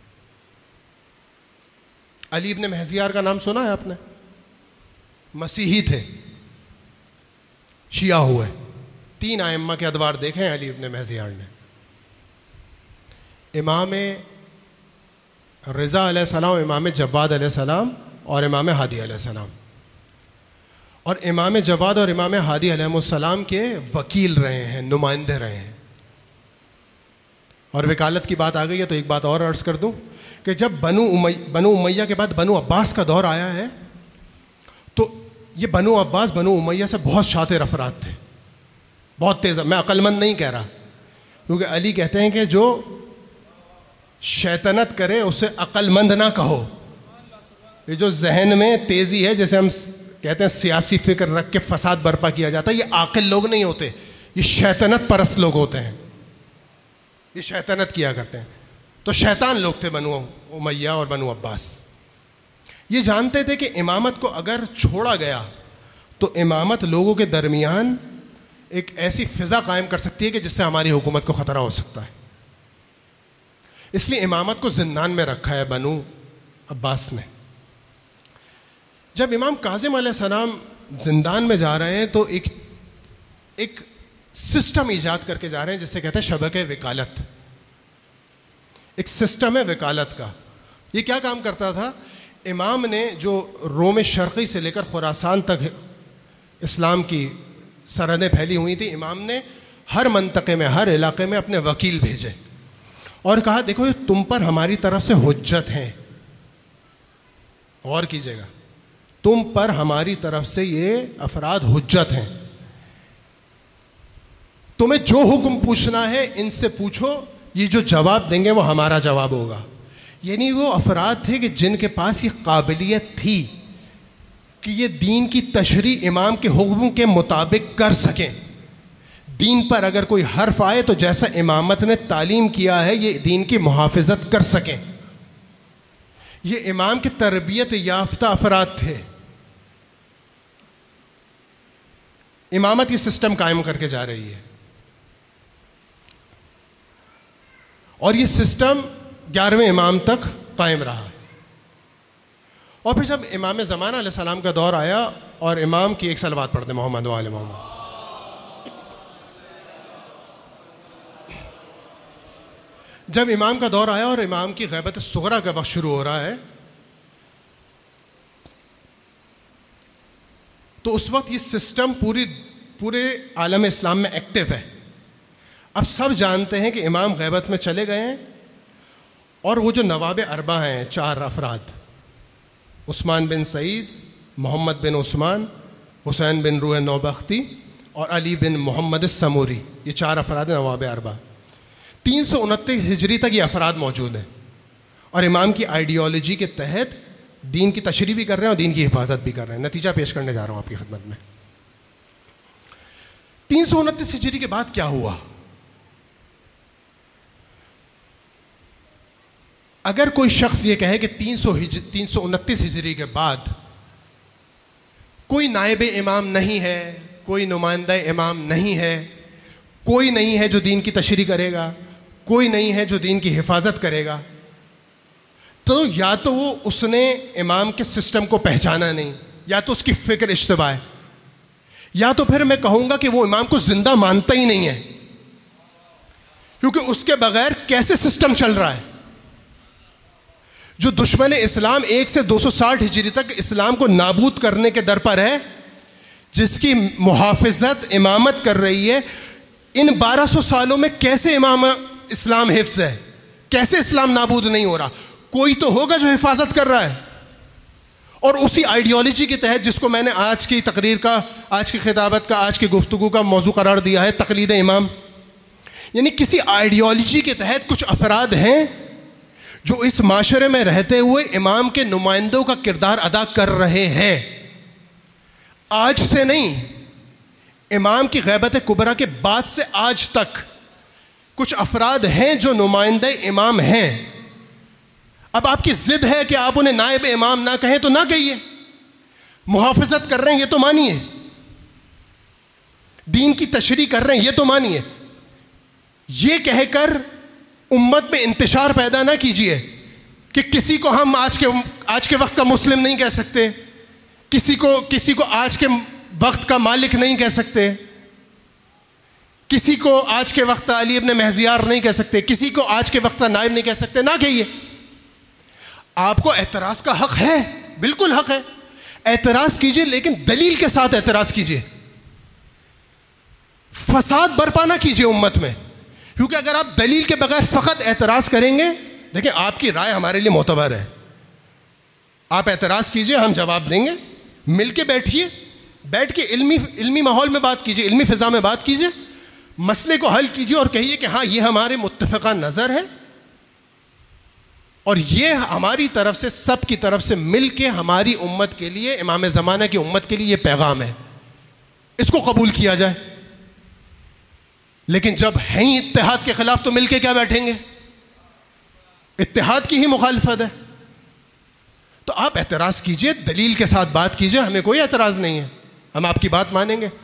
S1: علی ابن مہزیار کا نام سنا ہے آپ نے؟ مسیحی تھے، شیعہ ہوئے. تین ائمہ کے ادوار دیکھیں علی ابن مہزیار نے. امام رضا علیہ السلام، امام جواد علیہ السلام اور امام ہادی علیہ السلام. اور امام جواد اور امام ہادی علیہ السلام کے وکیل رہے ہیں، نمائندے رہے ہیں. اور وکالت کی بات آ گئی ہے تو ایک بات اور عرض کر دوں کہ جب بنو امی بنو امیہ کے بعد بنو عباس کا دور آیا ہے تو یہ بنو عباس بنو امیہ سے بہت شاطر افراد تھے، بہت تیز. میں عقل مند نہیں کہہ رہا، کیونکہ علی کہتے ہیں کہ جو شیطنت کرے اسے عقل مند نہ کہو. یہ جو ذہن میں تیزی ہے، جیسے ہم کہتے ہیں سیاسی فکر رکھ کے فساد برپا کیا جاتا ہے، یہ عاقل لوگ نہیں ہوتے، یہ شیطنت پرست لوگ ہوتے ہیں، یہ شیطنت کیا کرتے ہیں. تو شیطان لوگ تھے بنو امیہ اور بنو عباس. یہ جانتے تھے کہ امامت کو اگر چھوڑا گیا تو امامت لوگوں کے درمیان ایک ایسی فضا قائم کر سکتی ہے کہ جس سے ہماری حکومت کو خطرہ ہو سکتا ہے. اس لیے امامت کو زندان میں رکھا ہے بنو عباس نے. جب امام کاظم علیہ السلام زندان میں جا رہے ہیں تو ایک ایک سسٹم ایجاد کر کے جا رہے ہیں جسے کہتے ہیں شبکہ وکالت. ایک سسٹم ہے وکالت کا. یہ کیا کام کرتا تھا؟ امام نے جو روم شرقی سے لے کر خراسان تک اسلام کی سرحدیں پھیلی ہوئی تھیں، امام نے ہر منطقے میں، ہر علاقے میں اپنے وکیل بھیجے اور کہا دیکھو یہ تم پر ہماری طرف سے حجت ہیں. غور کیجیے گا، تم پر ہماری طرف سے یہ افراد حجت ہیں، تمہیں جو حکم پوچھنا ہے ان سے پوچھو، یہ جو جواب دیں گے وہ ہمارا جواب ہوگا. یعنی وہ افراد تھے کہ جن کے پاس یہ قابلیت تھی کہ یہ دین کی تشریح امام کے حکم کے مطابق کر سکیں. دین پر اگر کوئی حرف آئے تو جیسا امامت نے تعلیم کیا ہے یہ دین کی محافظت کر سکیں. یہ امام کی تربیت یافتہ افراد تھے. امامت یہ سسٹم قائم کر کے جا رہی ہے اور یہ سسٹم گیارہویں امام تک قائم رہا. اور پھر جب امام زمانہ علیہ السلام کا دور آیا اور امام کی ایک صلوات پڑھتے محمد و آل محمد. جب امام کا دور آیا اور امام کی غیبت صغریٰ کا وقت شروع ہو رہا ہے تو اس وقت یہ سسٹم پوری پورے عالم اسلام میں ایکٹیو ہے. اب سب جانتے ہیں کہ امام غیبت میں چلے گئے ہیں اور وہ جو نواب اربع ہیں، چار افراد، عثمان بن سعید، محمد بن عثمان، حسین بن روح نوبختی اور علی بن محمد السموری، یہ چار افراد ہیں نواب اربع. تین سو انتیس ہجری تک یہ افراد موجود ہیں اور امام کی آئیڈیالوجی کے تحت دین کی تشریح بھی کر رہے ہیں اور دین کی حفاظت بھی کر رہے ہیں. نتیجہ پیش کرنے جا رہا ہوں آپ کی خدمت میں. تین سو انتیس ہجری کے بعد کیا ہوا؟ اگر کوئی شخص یہ کہے کہ تین سو تین سو انتیس ہجری کے بعد کوئی نائب امام نہیں ہے، کوئی نمائندہ امام نہیں ہے، کوئی نہیں ہے جو دین کی تشریح کرے گا، کوئی نہیں ہے جو دین کی حفاظت کرے گا، تو یا تو وہ اس نے امام کے سسٹم کو پہچانا نہیں، یا تو اس کی فکر اشتباہ ہے، یا تو پھر میں کہوں گا کہ وہ امام کو زندہ مانتا ہی نہیں ہے، کیونکہ اس کے بغیر کیسے سسٹم چل رہا ہے؟ جو دشمن اسلام ایک سے دو سو ساٹھ ہجری تک اسلام کو نابود کرنے کے در پر ہے، جس کی محافظت امامت کر رہی ہے، ان بارہ سو سالوں میں کیسے امام اسلام حفظ ہے؟ کیسے اسلام نابود نہیں ہو رہا؟ کوئی تو ہوگا جو حفاظت کر رہا ہے. اور اسی آئیڈیالوجی کے تحت جس کو میں نے آج کی تقریر کا، آج کی خطابت کا، آج کی گفتگو کا موضوع قرار دیا ہے، تقلید امام، یعنی کسی آئیڈیالوجی کے تحت کچھ افراد ہیں جو اس معاشرے میں رہتے ہوئے امام کے نمائندوں کا کردار ادا کر رہے ہیں. آج سے نہیں، امام کی غیبت کبریٰ کے بعد سے آج تک کچھ افراد ہیں جو نمائندہ امام ہیں. اب آپ کی ضد ہے کہ آپ انہیں نائب امام نہ کہیں تو نہ کہیے، محافظت کر رہے ہیں یہ تو مانیے، دین کی تشریح کر رہے ہیں یہ تو مانیے. یہ کہہ کر امت میں انتشار پیدا نہ کیجیے کہ کسی کو ہم آج کے آج کے وقت کا مسلم نہیں کہہ سکتے، کسی کو کسی کو آج کے وقت کا مالک نہیں کہہ سکتے، کسی کو آج کے وقت علی ابن مہزیار نہیں کہہ سکتے، کسی کو آج کے وقت کا نائب نہیں کہہ سکتے. نہ کہیے. آپ کو اعتراض کا حق ہے، بالکل حق ہے، اعتراض کیجئے، لیکن دلیل کے ساتھ اعتراض کیجئے. فساد برپا نہ کیجئے امت میں، کیونکہ اگر آپ دلیل کے بغیر فقط اعتراض کریں گے، دیکھیں آپ کی رائے ہمارے لیے معتبر ہے. آپ اعتراض کیجئے، ہم جواب دیں گے. مل کے بیٹھیے، بیٹھ کے علمی علمی ماحول میں بات کیجئے، علمی فضا میں بات کیجئے، مسئلے کو حل کیجئے اور کہیے کہ ہاں یہ ہمارے متفقہ نظر ہے اور یہ ہماری طرف سے، سب کی طرف سے مل کے ہماری امت کے لیے، امام زمانہ کی امت کے لیے یہ پیغام ہے، اس کو قبول کیا جائے. لیکن جب ہیں ہی اتحاد کے خلاف تو مل کے کیا بیٹھیں گے؟ اتحاد کی ہی مخالفت ہے. تو آپ اعتراض کیجئے، دلیل کے ساتھ بات کیجئے، ہمیں کوئی اعتراض نہیں ہے، ہم آپ کی بات مانیں گے.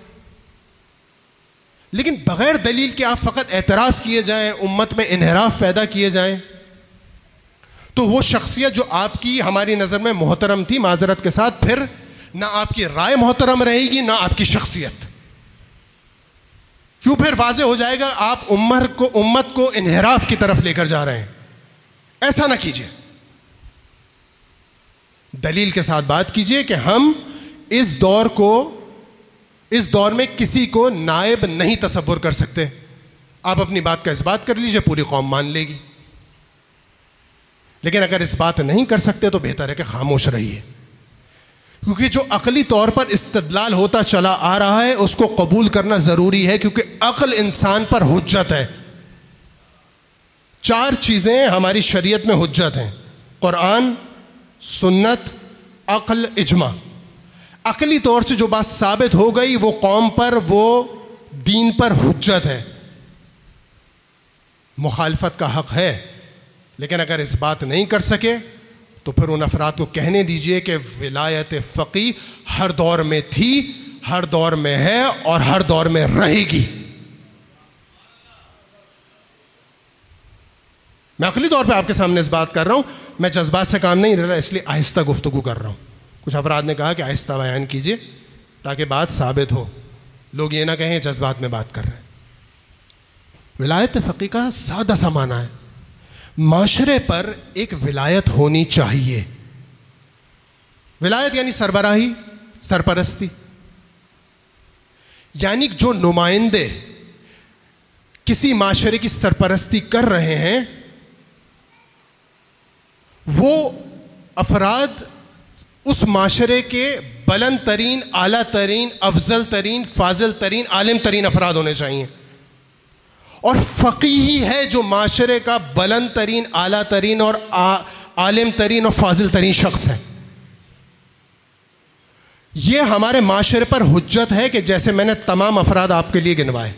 S1: لیکن بغیر دلیل کے آپ فقط اعتراض کیے جائیں، امت میں انحراف پیدا کیے جائیں، تو وہ شخصیت جو آپ کی ہماری نظر میں محترم تھی، معذرت کے ساتھ، پھر نہ آپ کی رائے محترم رہے گی، نہ آپ کی شخصیت. کیوں؟ پھر واضح ہو جائے گا آپ امت کو امت کو انحراف کی طرف لے کر جا رہے ہیں. ایسا نہ کیجیے، دلیل کے ساتھ بات کیجیے کہ ہم اس دور کو اس دور میں کسی کو نائب نہیں تصور کر سکتے. آپ اپنی بات کا اس بات کر لیجئے، پوری قوم مان لے گی. لیکن اگر اس بات نہیں کر سکتے تو بہتر ہے کہ خاموش رہیے، کیونکہ جو عقلی طور پر استدلال ہوتا چلا آ رہا ہے اس کو قبول کرنا ضروری ہے، کیونکہ عقل انسان پر حجت ہے. چار چیزیں ہماری شریعت میں حجت ہیں: قرآن، سنت، عقل، اجماع. عقلی طور سے جو بات ثابت ہو گئی وہ قوم پر، وہ دین پر حجت ہے. مخالفت کا حق ہے، لیکن اگر اس بات نہیں کر سکے تو پھر ان افراد کو کہنے دیجئے کہ ولایت فقی ہر دور میں تھی، ہر دور میں ہے اور ہر دور میں رہے گی. میں عقلی طور پہ آپ کے سامنے اس بات کر رہا ہوں، میں جذبات سے کام نہیں لے رہا، اس لیے آہستہ گفتگو کر رہا ہوں. کچھ افراد نے کہا کہ آہستہ بیان کیجئے تاکہ بات ثابت ہو، لوگ یہ نہ کہیں جذبات میں بات کر رہے ہیں. ولایت فقی کا سادہ سا معنی ہے، معاشرے پر ایک ولایت ہونی چاہیے. ولایت یعنی سربراہی، سرپرستی، یعنی جو نمائندے کسی معاشرے کی سرپرستی کر رہے ہیں وہ افراد اس معاشرے کے بلند ترین، اعلیٰ ترین، افضل ترین، فاضل ترین، عالم ترین افراد ہونے چاہیے. اور فقیہی ہے جو معاشرے کا بلند ترین، اعلیٰ ترین اور عالم ترین اور فاضل ترین شخص ہے. یہ ہمارے معاشرے پر حجت ہے کہ جیسے میں نے تمام افراد آپ کے لیے گنوائے،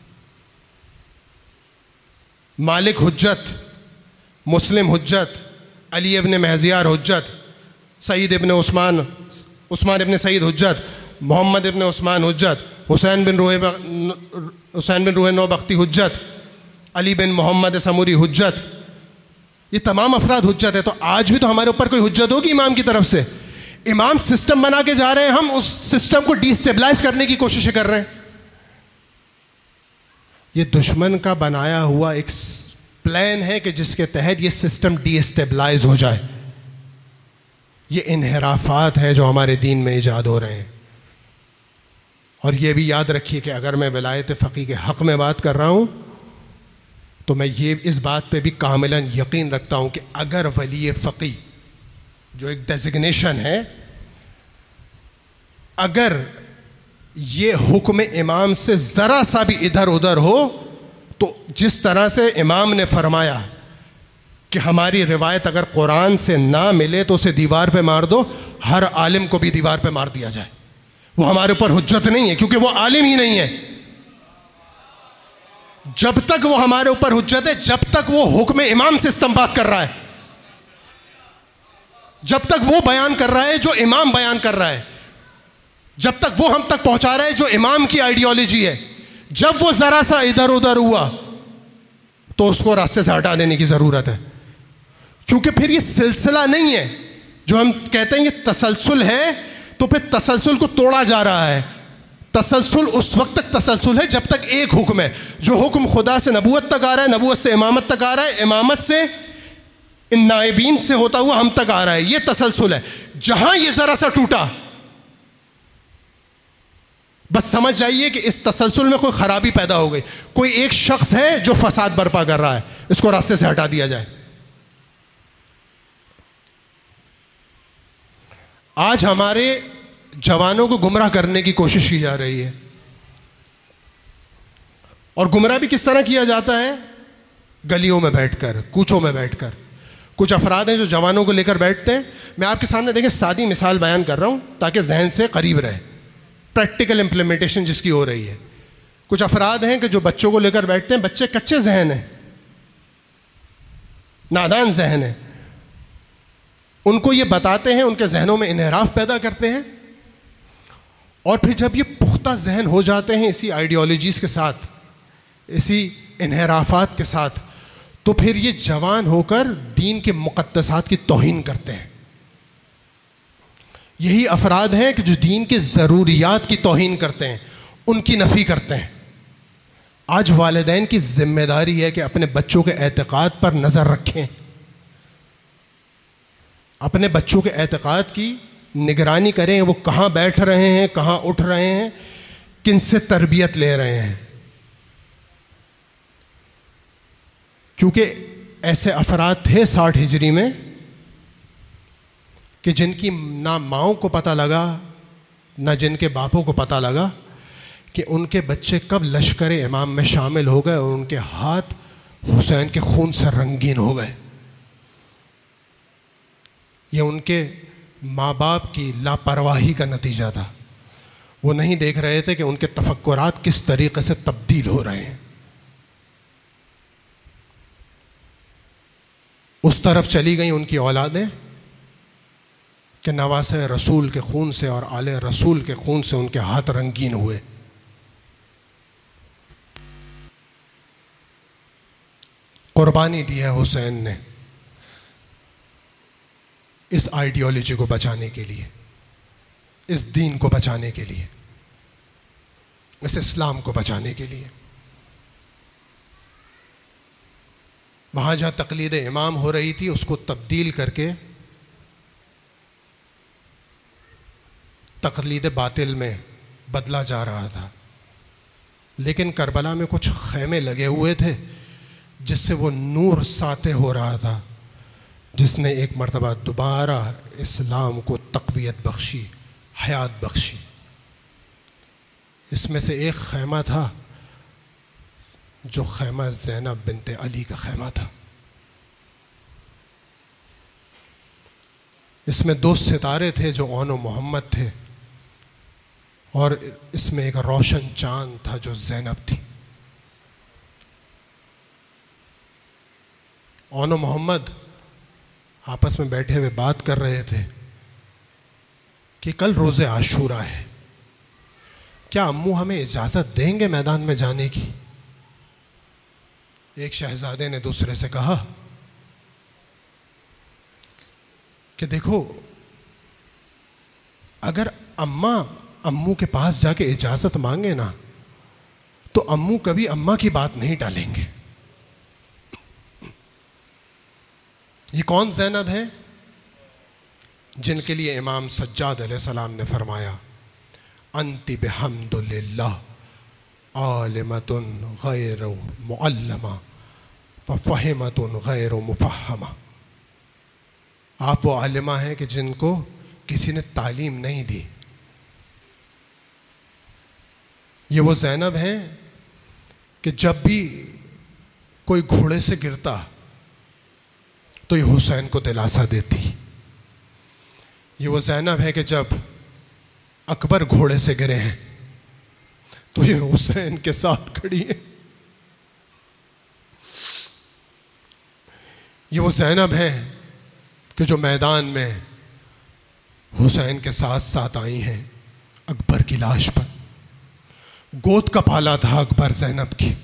S1: مالک حجت، مسلم حجت، علی ابن مہزیار حجت، سعید ابن عثمان عثمان ابن سعید حجت، محمد ابن عثمان حجت، حسین بن روح حسین بن روح نو بختی حجت، علی بن محمد سموری حجت. یہ تمام افراد حجت ہے. تو آج بھی تو ہمارے اوپر کوئی حجت ہوگی امام کی طرف سے. امام سسٹم بنا کے جا رہے ہیں، ہم اس سسٹم کو ڈی اسٹیبلائز کرنے کی کوششیں کر رہے ہیں. یہ دشمن کا بنایا ہوا ایک پلان ہے کہ جس کے تحت یہ سسٹم ڈی اسٹیبلائز ہو جائے. یہ انحرافات ہیں جو ہمارے دین میں ایجاد ہو رہے ہیں. اور یہ بھی یاد رکھیے کہ اگر میں ولایت فقی کے حق میں بات کر رہا ہوں تو میں یہ اس بات پہ بھی کاملاً یقین رکھتا ہوں کہ اگر ولی فقی جو ایک ڈیزگنیشن ہے، اگر یہ حکم امام سے ذرا سا بھی ادھر ادھر ہو تو جس طرح سے امام نے فرمایا کہ ہماری روایت اگر قرآن سے نہ ملے تو اسے دیوار پہ مار دو، ہر عالم کو بھی دیوار پہ مار دیا جائے. وہ ہمارے اوپر حجت نہیں ہے کیونکہ وہ عالم ہی نہیں ہے. جب تک وہ ہمارے اوپر حجت ہے جب تک وہ حکم امام سے استنباط کر رہا ہے، جب تک وہ بیان کر رہا ہے جو امام بیان کر رہا ہے، جب تک وہ ہم تک پہنچا رہا ہے جو امام کی آئیڈیالوجی ہے. جب وہ ذرا سا ادھر ادھر ہوا تو اس کو راستے سے ہٹا دینے کی ضرورت ہے، کیونکہ پھر یہ سلسلہ نہیں ہے. جو ہم کہتے ہیں یہ تسلسل ہے تو پھر تسلسل کو توڑا جا رہا ہے. تسلسل اس وقت تک تسلسل ہے جب تک ایک حکم ہے. جو حکم خدا سے نبوت تک آ رہا ہے، نبوت سے امامت تک آ رہا ہے، امامت سے ان نائبین سے ہوتا ہوا ہم تک آ رہا ہے. یہ تسلسل ہے. جہاں یہ ذرا سا ٹوٹا, بس سمجھ جائیے کہ اس تسلسل میں کوئی خرابی پیدا ہو گئی. کوئی ایک شخص ہے جو فساد برپا کر رہا ہے, اس کو راستے سے ہٹا دیا جائے. آج ہمارے جوانوں کو گمراہ کرنے کی کوشش کی جا رہی ہے, اور گمراہ بھی کس طرح کیا جاتا ہے؟ گلیوں میں بیٹھ کر, کوچوں میں بیٹھ کر. کچھ افراد ہیں جو جوانوں کو لے کر بیٹھتے ہیں. میں آپ کے سامنے دیکھیں سادی مثال بیان کر رہا ہوں تاکہ ذہن سے قریب رہے, پریکٹیکل امپلیمنٹیشن جس کی ہو رہی ہے. کچھ افراد ہیں کہ جو بچوں کو لے کر بیٹھتے ہیں, بچے کچے ذہن ہیں, نادان ذہن ہیں. ان کو یہ بتاتے ہیں, ان کے ذہنوں میں انحراف پیدا کرتے ہیں, اور پھر جب یہ پختہ ذہن ہو جاتے ہیں اسی آئیڈیالوجیز کے ساتھ, اسی انحرافات کے ساتھ, تو پھر یہ جوان ہو کر دین کے مقدسات کی توہین کرتے ہیں. یہی افراد ہیں کہ جو دین کے ضروریات کی توہین کرتے ہیں, ان کی نفی کرتے ہیں. آج والدین کی ذمہ داری ہے کہ اپنے بچوں کے اعتقاد پر نظر رکھیں, اپنے بچوں کے اعتقاد کی نگرانی کریں. وہ کہاں بیٹھ رہے ہیں, کہاں اٹھ رہے ہیں, کن سے تربیت لے رہے ہیں. کیونکہ ایسے افراد تھے ساٹھ ہجری میں کہ جن کی نہ ماؤں کو پتہ لگا نہ جن کے باپوں کو پتہ لگا کہ ان کے بچے کب لشکر امام میں شامل ہو گئے اور ان کے ہاتھ حسین کے خون سے رنگین ہو گئے. یہ ان کے ماں باپ کی لاپرواہی کا نتیجہ تھا. وہ نہیں دیکھ رہے تھے کہ ان کے تفکرات کس طریقے سے تبدیل ہو رہے ہیں. اس طرف چلی گئیں ان کی اولادیں کہ نواسے رسول کے خون سے اور آل رسول کے خون سے ان کے ہاتھ رنگین ہوئے. قربانی دی ہے حسین نے اس آئیڈیالوجی کو بچانے کے لیے, اس دین کو بچانے کے لیے, اس اسلام کو بچانے کے لیے. وہاں جہاں تقلید امام ہو رہی تھی اس کو تبدیل کر کے تقلید باطل میں بدلا جا رہا تھا. لیکن کربلا میں کچھ خیمے لگے ہوئے تھے جس سے وہ نور ساطع ہو رہا تھا, جس نے ایک مرتبہ دوبارہ اسلام کو تقویت بخشی, حیات بخشی. اس میں سے ایک خیمہ تھا جو خیمہ زینب بنت علی کا خیمہ تھا. اس میں دو ستارے تھے جو اون و محمد تھے, اور اس میں ایک روشن چاند تھا جو زینب تھی. اون و محمد آپس میں بیٹھے ہوئے بات کر رہے تھے کہ کل روز عاشورہ ہے, کیا امو ہمیں اجازت دیں گے میدان میں جانے کی؟ ایک شہزادے نے دوسرے سے کہا کہ دیکھو, اگر اماں امو کے پاس جا کے اجازت مانگے نا تو امو کبھی اماں کی بات نہیں ٹالیں گے. یہ کون زینب ہے جن کے لیے امام سجاد علیہ السلام نے فرمایا انتی بحمد للہ عالمۃ غیر معلمہ وفہمۃ غیر مفہمہ. آپ وہ عالمہ ہیں کہ جن کو کسی نے تعلیم نہیں دی. یہ وہ زینب ہیں کہ جب بھی کوئی گھوڑے سے گرتا تو یہ حسین کو دلاسا دیتی. یہ وہ زینب ہے کہ جب اکبر گھوڑے سے گرے ہیں تو یہ حسین کے ساتھ کھڑی ہے. یہ وہ زینب ہے کہ جو میدان میں حسین کے ساتھ ساتھ آئی ہیں اکبر کی لاش پر. گود کا پالا تھا اکبر زینب کی.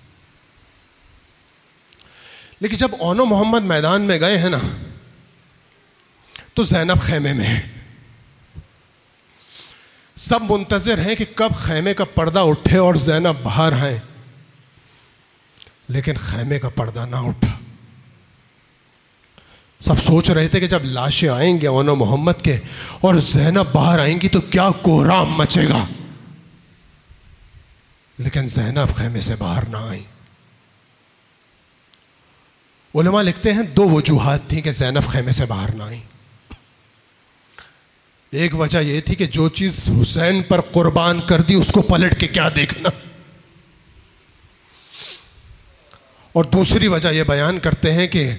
S1: لیکن جب اون و محمد میدان میں گئے ہیں نا تو زینب خیمے میں ہے. سب منتظر ہیں کہ کب خیمے کا پردہ اٹھے اور زینب باہر آئیں, لیکن خیمے کا پردہ نہ اٹھا. سب سوچ رہے تھے کہ جب لاشیں آئیں گے اون و محمد کے اور زینب باہر آئیں گی تو کیا کوہرام مچے گا، لیکن زینب خیمے سے باہر نہ آئی۔ علماء لکھتے ہیں دو وجوہات تھیں کہ زینب خیمے سے باہر نہ آئی۔ ایک وجہ یہ تھی کہ جو چیز حسین پر قربان کر دی اس کو پلٹ کے کیا دیکھنا، اور دوسری وجہ یہ بیان کرتے ہیں کہ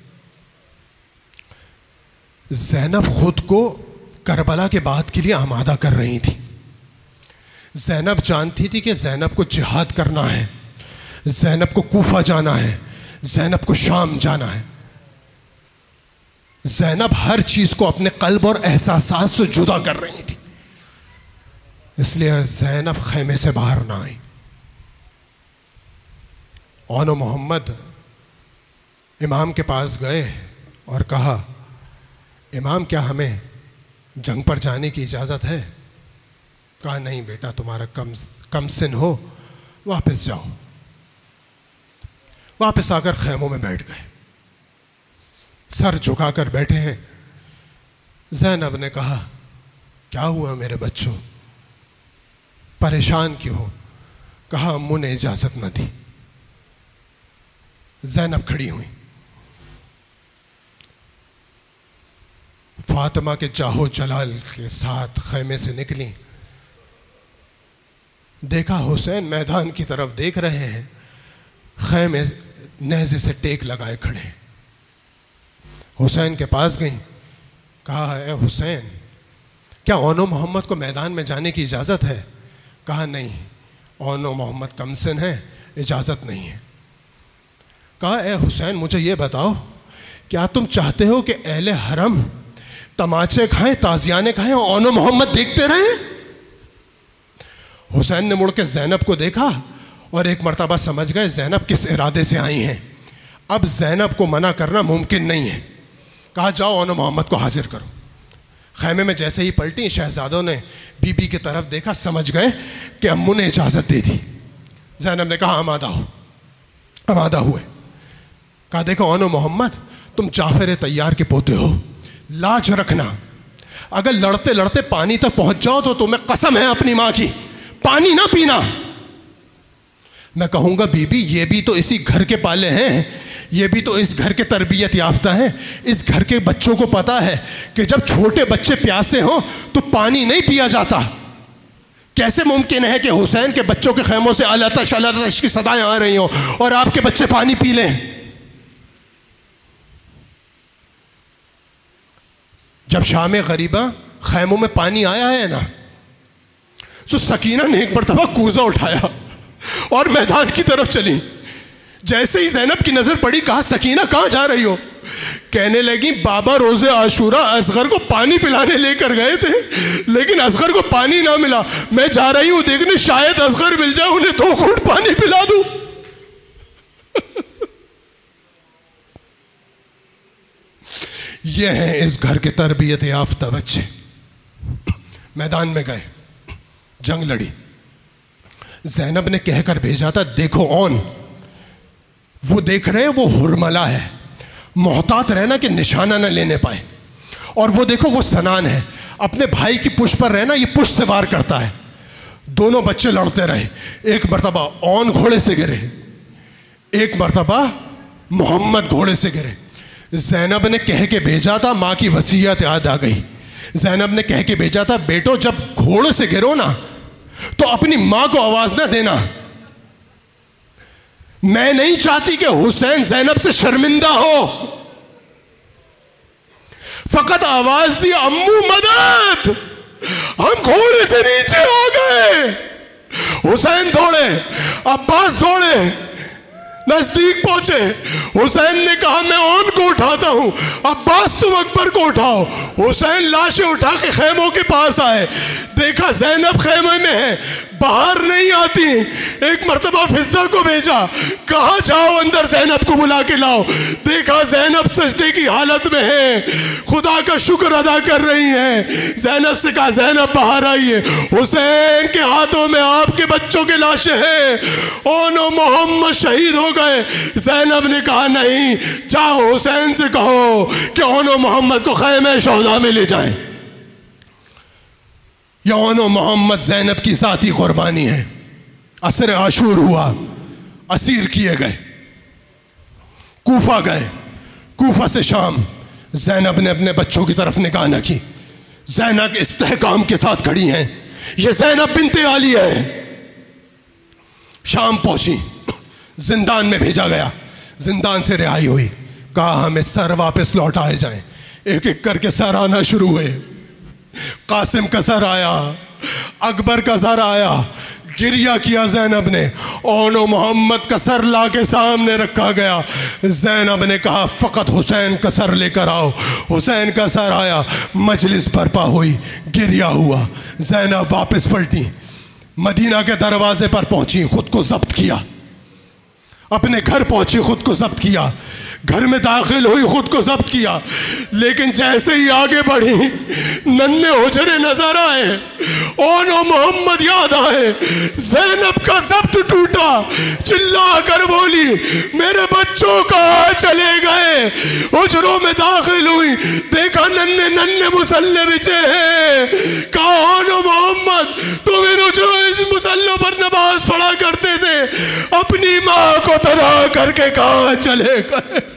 S1: زینب خود کو کربلا کے بعد کے لیے آمادہ کر رہی تھی۔ زینب جانتی تھی کہ زینب کو جہاد کرنا ہے، زینب کو کوفہ جانا ہے، زینب کو شام جانا ہے۔ زینب ہر چیز کو اپنے قلب اور احساسات سے جدا کر رہی تھی، اس لیے زینب خیمے سے باہر نہ آئی۔ اون و محمد امام کے پاس گئے اور کہا امام کیا ہمیں جنگ پر جانے کی اجازت ہے؟ کہا نہیں بیٹا، تمہارا کم کم سن ہو، واپس جاؤ۔ واپس آ کر خیموں میں بیٹھ گئے، سر جھکا کر بیٹھے ہیں۔ زینب نے کہا کیا ہوا میرے بچوں، پریشان کیوں ہو؟ کہا امو نے اجازت نہ دی۔ زینب کھڑی ہوئی، فاطمہ کے جاہو جلال کے ساتھ خیمے سے نکلی، دیکھا حسین میدان کی طرف دیکھ رہے ہیں، خیمے نیزے سے ٹیک لگائے کھڑے۔ حسین کے پاس گئیں، کہا اے حسین کیا اون و محمد کو میدان میں جانے کی اجازت ہے؟ کہا نہیں، اون و محمد کمسن ہے، اجازت نہیں ہے۔ کہا اے حسین مجھے یہ بتاؤ، کیا تم چاہتے ہو کہ اہل حرم تماچے کھائیں، تازیانے کھائیں اور اون و محمد دیکھتے رہیں؟ حسین نے مڑ کے زینب کو دیکھا اور ایک مرتبہ سمجھ گئے زینب کس ارادے سے آئی ہیں، اب زینب کو منع کرنا ممکن نہیں ہے۔ کہا جاؤ اون و محمد کو حاضر کرو۔ خیمے میں جیسے ہی پلٹی، شہزادوں نے بی بی کی طرف دیکھا، سمجھ گئے کہ امو نے اجازت دے دی۔ زینب نے کہا آمادہ ہو۔ آمادہ ہوئے، کہا دیکھو اون و محمد تم جعفر طیار کے پوتے ہو، لاج رکھنا، اگر لڑتے لڑتے پانی تک پہنچ جاؤ تو تمہیں قسم ہے اپنی ماں کی پانی نہ پینا۔ میں کہوں گا بی بی یہ بھی تو اسی گھر کے پالے ہیں، یہ بھی تو اس گھر کے تربیت یافتہ ہیں، اس گھر کے بچوں کو پتا ہے کہ جب چھوٹے بچے پیاسے ہوں تو پانی نہیں پیا جاتا۔ کیسے ممکن ہے کہ حسین کے بچوں کے خیموں سے الاتش الاتش کی صدائیں آ رہی ہوں اور آپ کے بچے پانی پی لیں؟ جب شام غریبہ خیموں میں پانی آیا ہے نا، تو سکینہ نے ایک مرتبہ کوزہ اٹھایا اور میدان کی طرف چلی۔ جیسے ہی زینب کی نظر پڑی، کہا سکینہ کہاں جا رہی ہو؟ کہنے لگی بابا روز عاشورہ اصغر کو پانی پلانے لے کر گئے تھے، لیکن اصغر کو پانی نہ ملا، میں جا رہی ہوں دیکھنے شاید اصغر مل جائے، انہیں دو گھونٹ پانی پلا دوں۔ یہ ہیں اس گھر کے تربیت یافتہ بچے۔ میدان میں گئے، جنگ لڑی۔ زینب نے کہہ کر بھیجا تھا دیکھو اون، وہ دیکھ رہے وہ ہرملا ہے، محتاط رہنا کہ نشانہ نہ لینے پائے، اور وہ دیکھو وہ سنان ہے، اپنے بھائی کی پشت پر رہنا، یہ پشت سے وار کرتا ہے۔ دونوں بچے لڑتے رہے، ایک مرتبہ اون گھوڑے سے گرے، ایک مرتبہ محمد گھوڑے سے گرے۔ زینب نے کہہ کے بھیجا تھا، ماں کی وصیت یاد آ گئی، زینب نے کہہ کے بھیجا تھا بیٹو جب گھوڑے سے گرو نا تو اپنی ماں کو آواز نہ دینا، میں نہیں چاہتی کہ حسین زینب سے شرمندہ ہو۔ فقط آواز دی امو مدد، ہم گھوڑے سے نیچے ہو گئے۔ حسین دوڑے، عباس دوڑے، نزدیک پہنچے۔ حسین نے کہا میں اون کو اٹھاتا ہوں، عباس تم اکبر کو اٹھاؤ۔ حسین لاشیں اٹھا کے خیموں کے پاس آئے، دیکھا زینب خیمے میں ہے، باہر نہیں آتی. ایک مرتبہ فضہ کو بھیجا, کہا جاؤ اندر زینب کو بلا کے لاؤ. دیکھا زینب سجدے کی حالت میں ہے, خدا کا شکر ادا کر رہی ہیں. زینب سے کہا زینب باہر آئیے, حسین کے ہاتھوں میں آپ کے بچوں کے لاشیں ہیں, اونو محمد شہید ہو گئے. زینب نے کہا نہیں, جاؤ حسین سے کہو کہ اونو محمد کو خیمہ شہداء میں لے جائیں. اونو محمد زینب کی ذاتی قربانی ہے. عصر عاشور ہوا, اسیر کیے گئے, کوفہ گئے, کوفہ سے شام. زینب نے اپنے بچوں کی طرف نگاہ نہ کی. زینب استحکام کے ساتھ کھڑی ہیں, یہ زینب بنت علی ہے. شام پہنچی, زندان میں بھیجا گیا, زندان سے رہائی ہوئی. کہا ہمیں سر واپس لوٹائے جائیں. ایک ایک کر کے سر آنا شروع ہوئے. قاسم کا سر آیا, اکبر کا سر آیا. گریہ کیا زینب نے, اونو محمد کا سر لا کے سامنے رکھا گیا. زینب نے کہا فقط حسین کا سر لے کر آؤ. حسین کا سر آیا, مجلس برپا ہوئی, گریہ ہوا. زینب واپس پلٹی, مدینہ کے دروازے پر پہنچی, خود کو ضبط کیا. اپنے گھر پہنچی, خود کو ضبط کیا. گھر میں داخل ہوئی, خود کو ضبط کیا. لیکن جیسے ہی آگے بڑھی, ننھے حجرے نظر آئے, اونو محمد یاد آئے. زینب کا ضبط ٹوٹا, چلا کر بولی میرے بچوں کہاں چلے گئے. حجروں میں داخل ہوئی, دیکھا ننھے ننھے مصلے بچھے ہیں. کہا اونو محمد تم ان حجروں مصلوں پر نماز پڑھا کرتے تھے, اپنی ماں کو تباہ کر کے کہاں چلے گئے.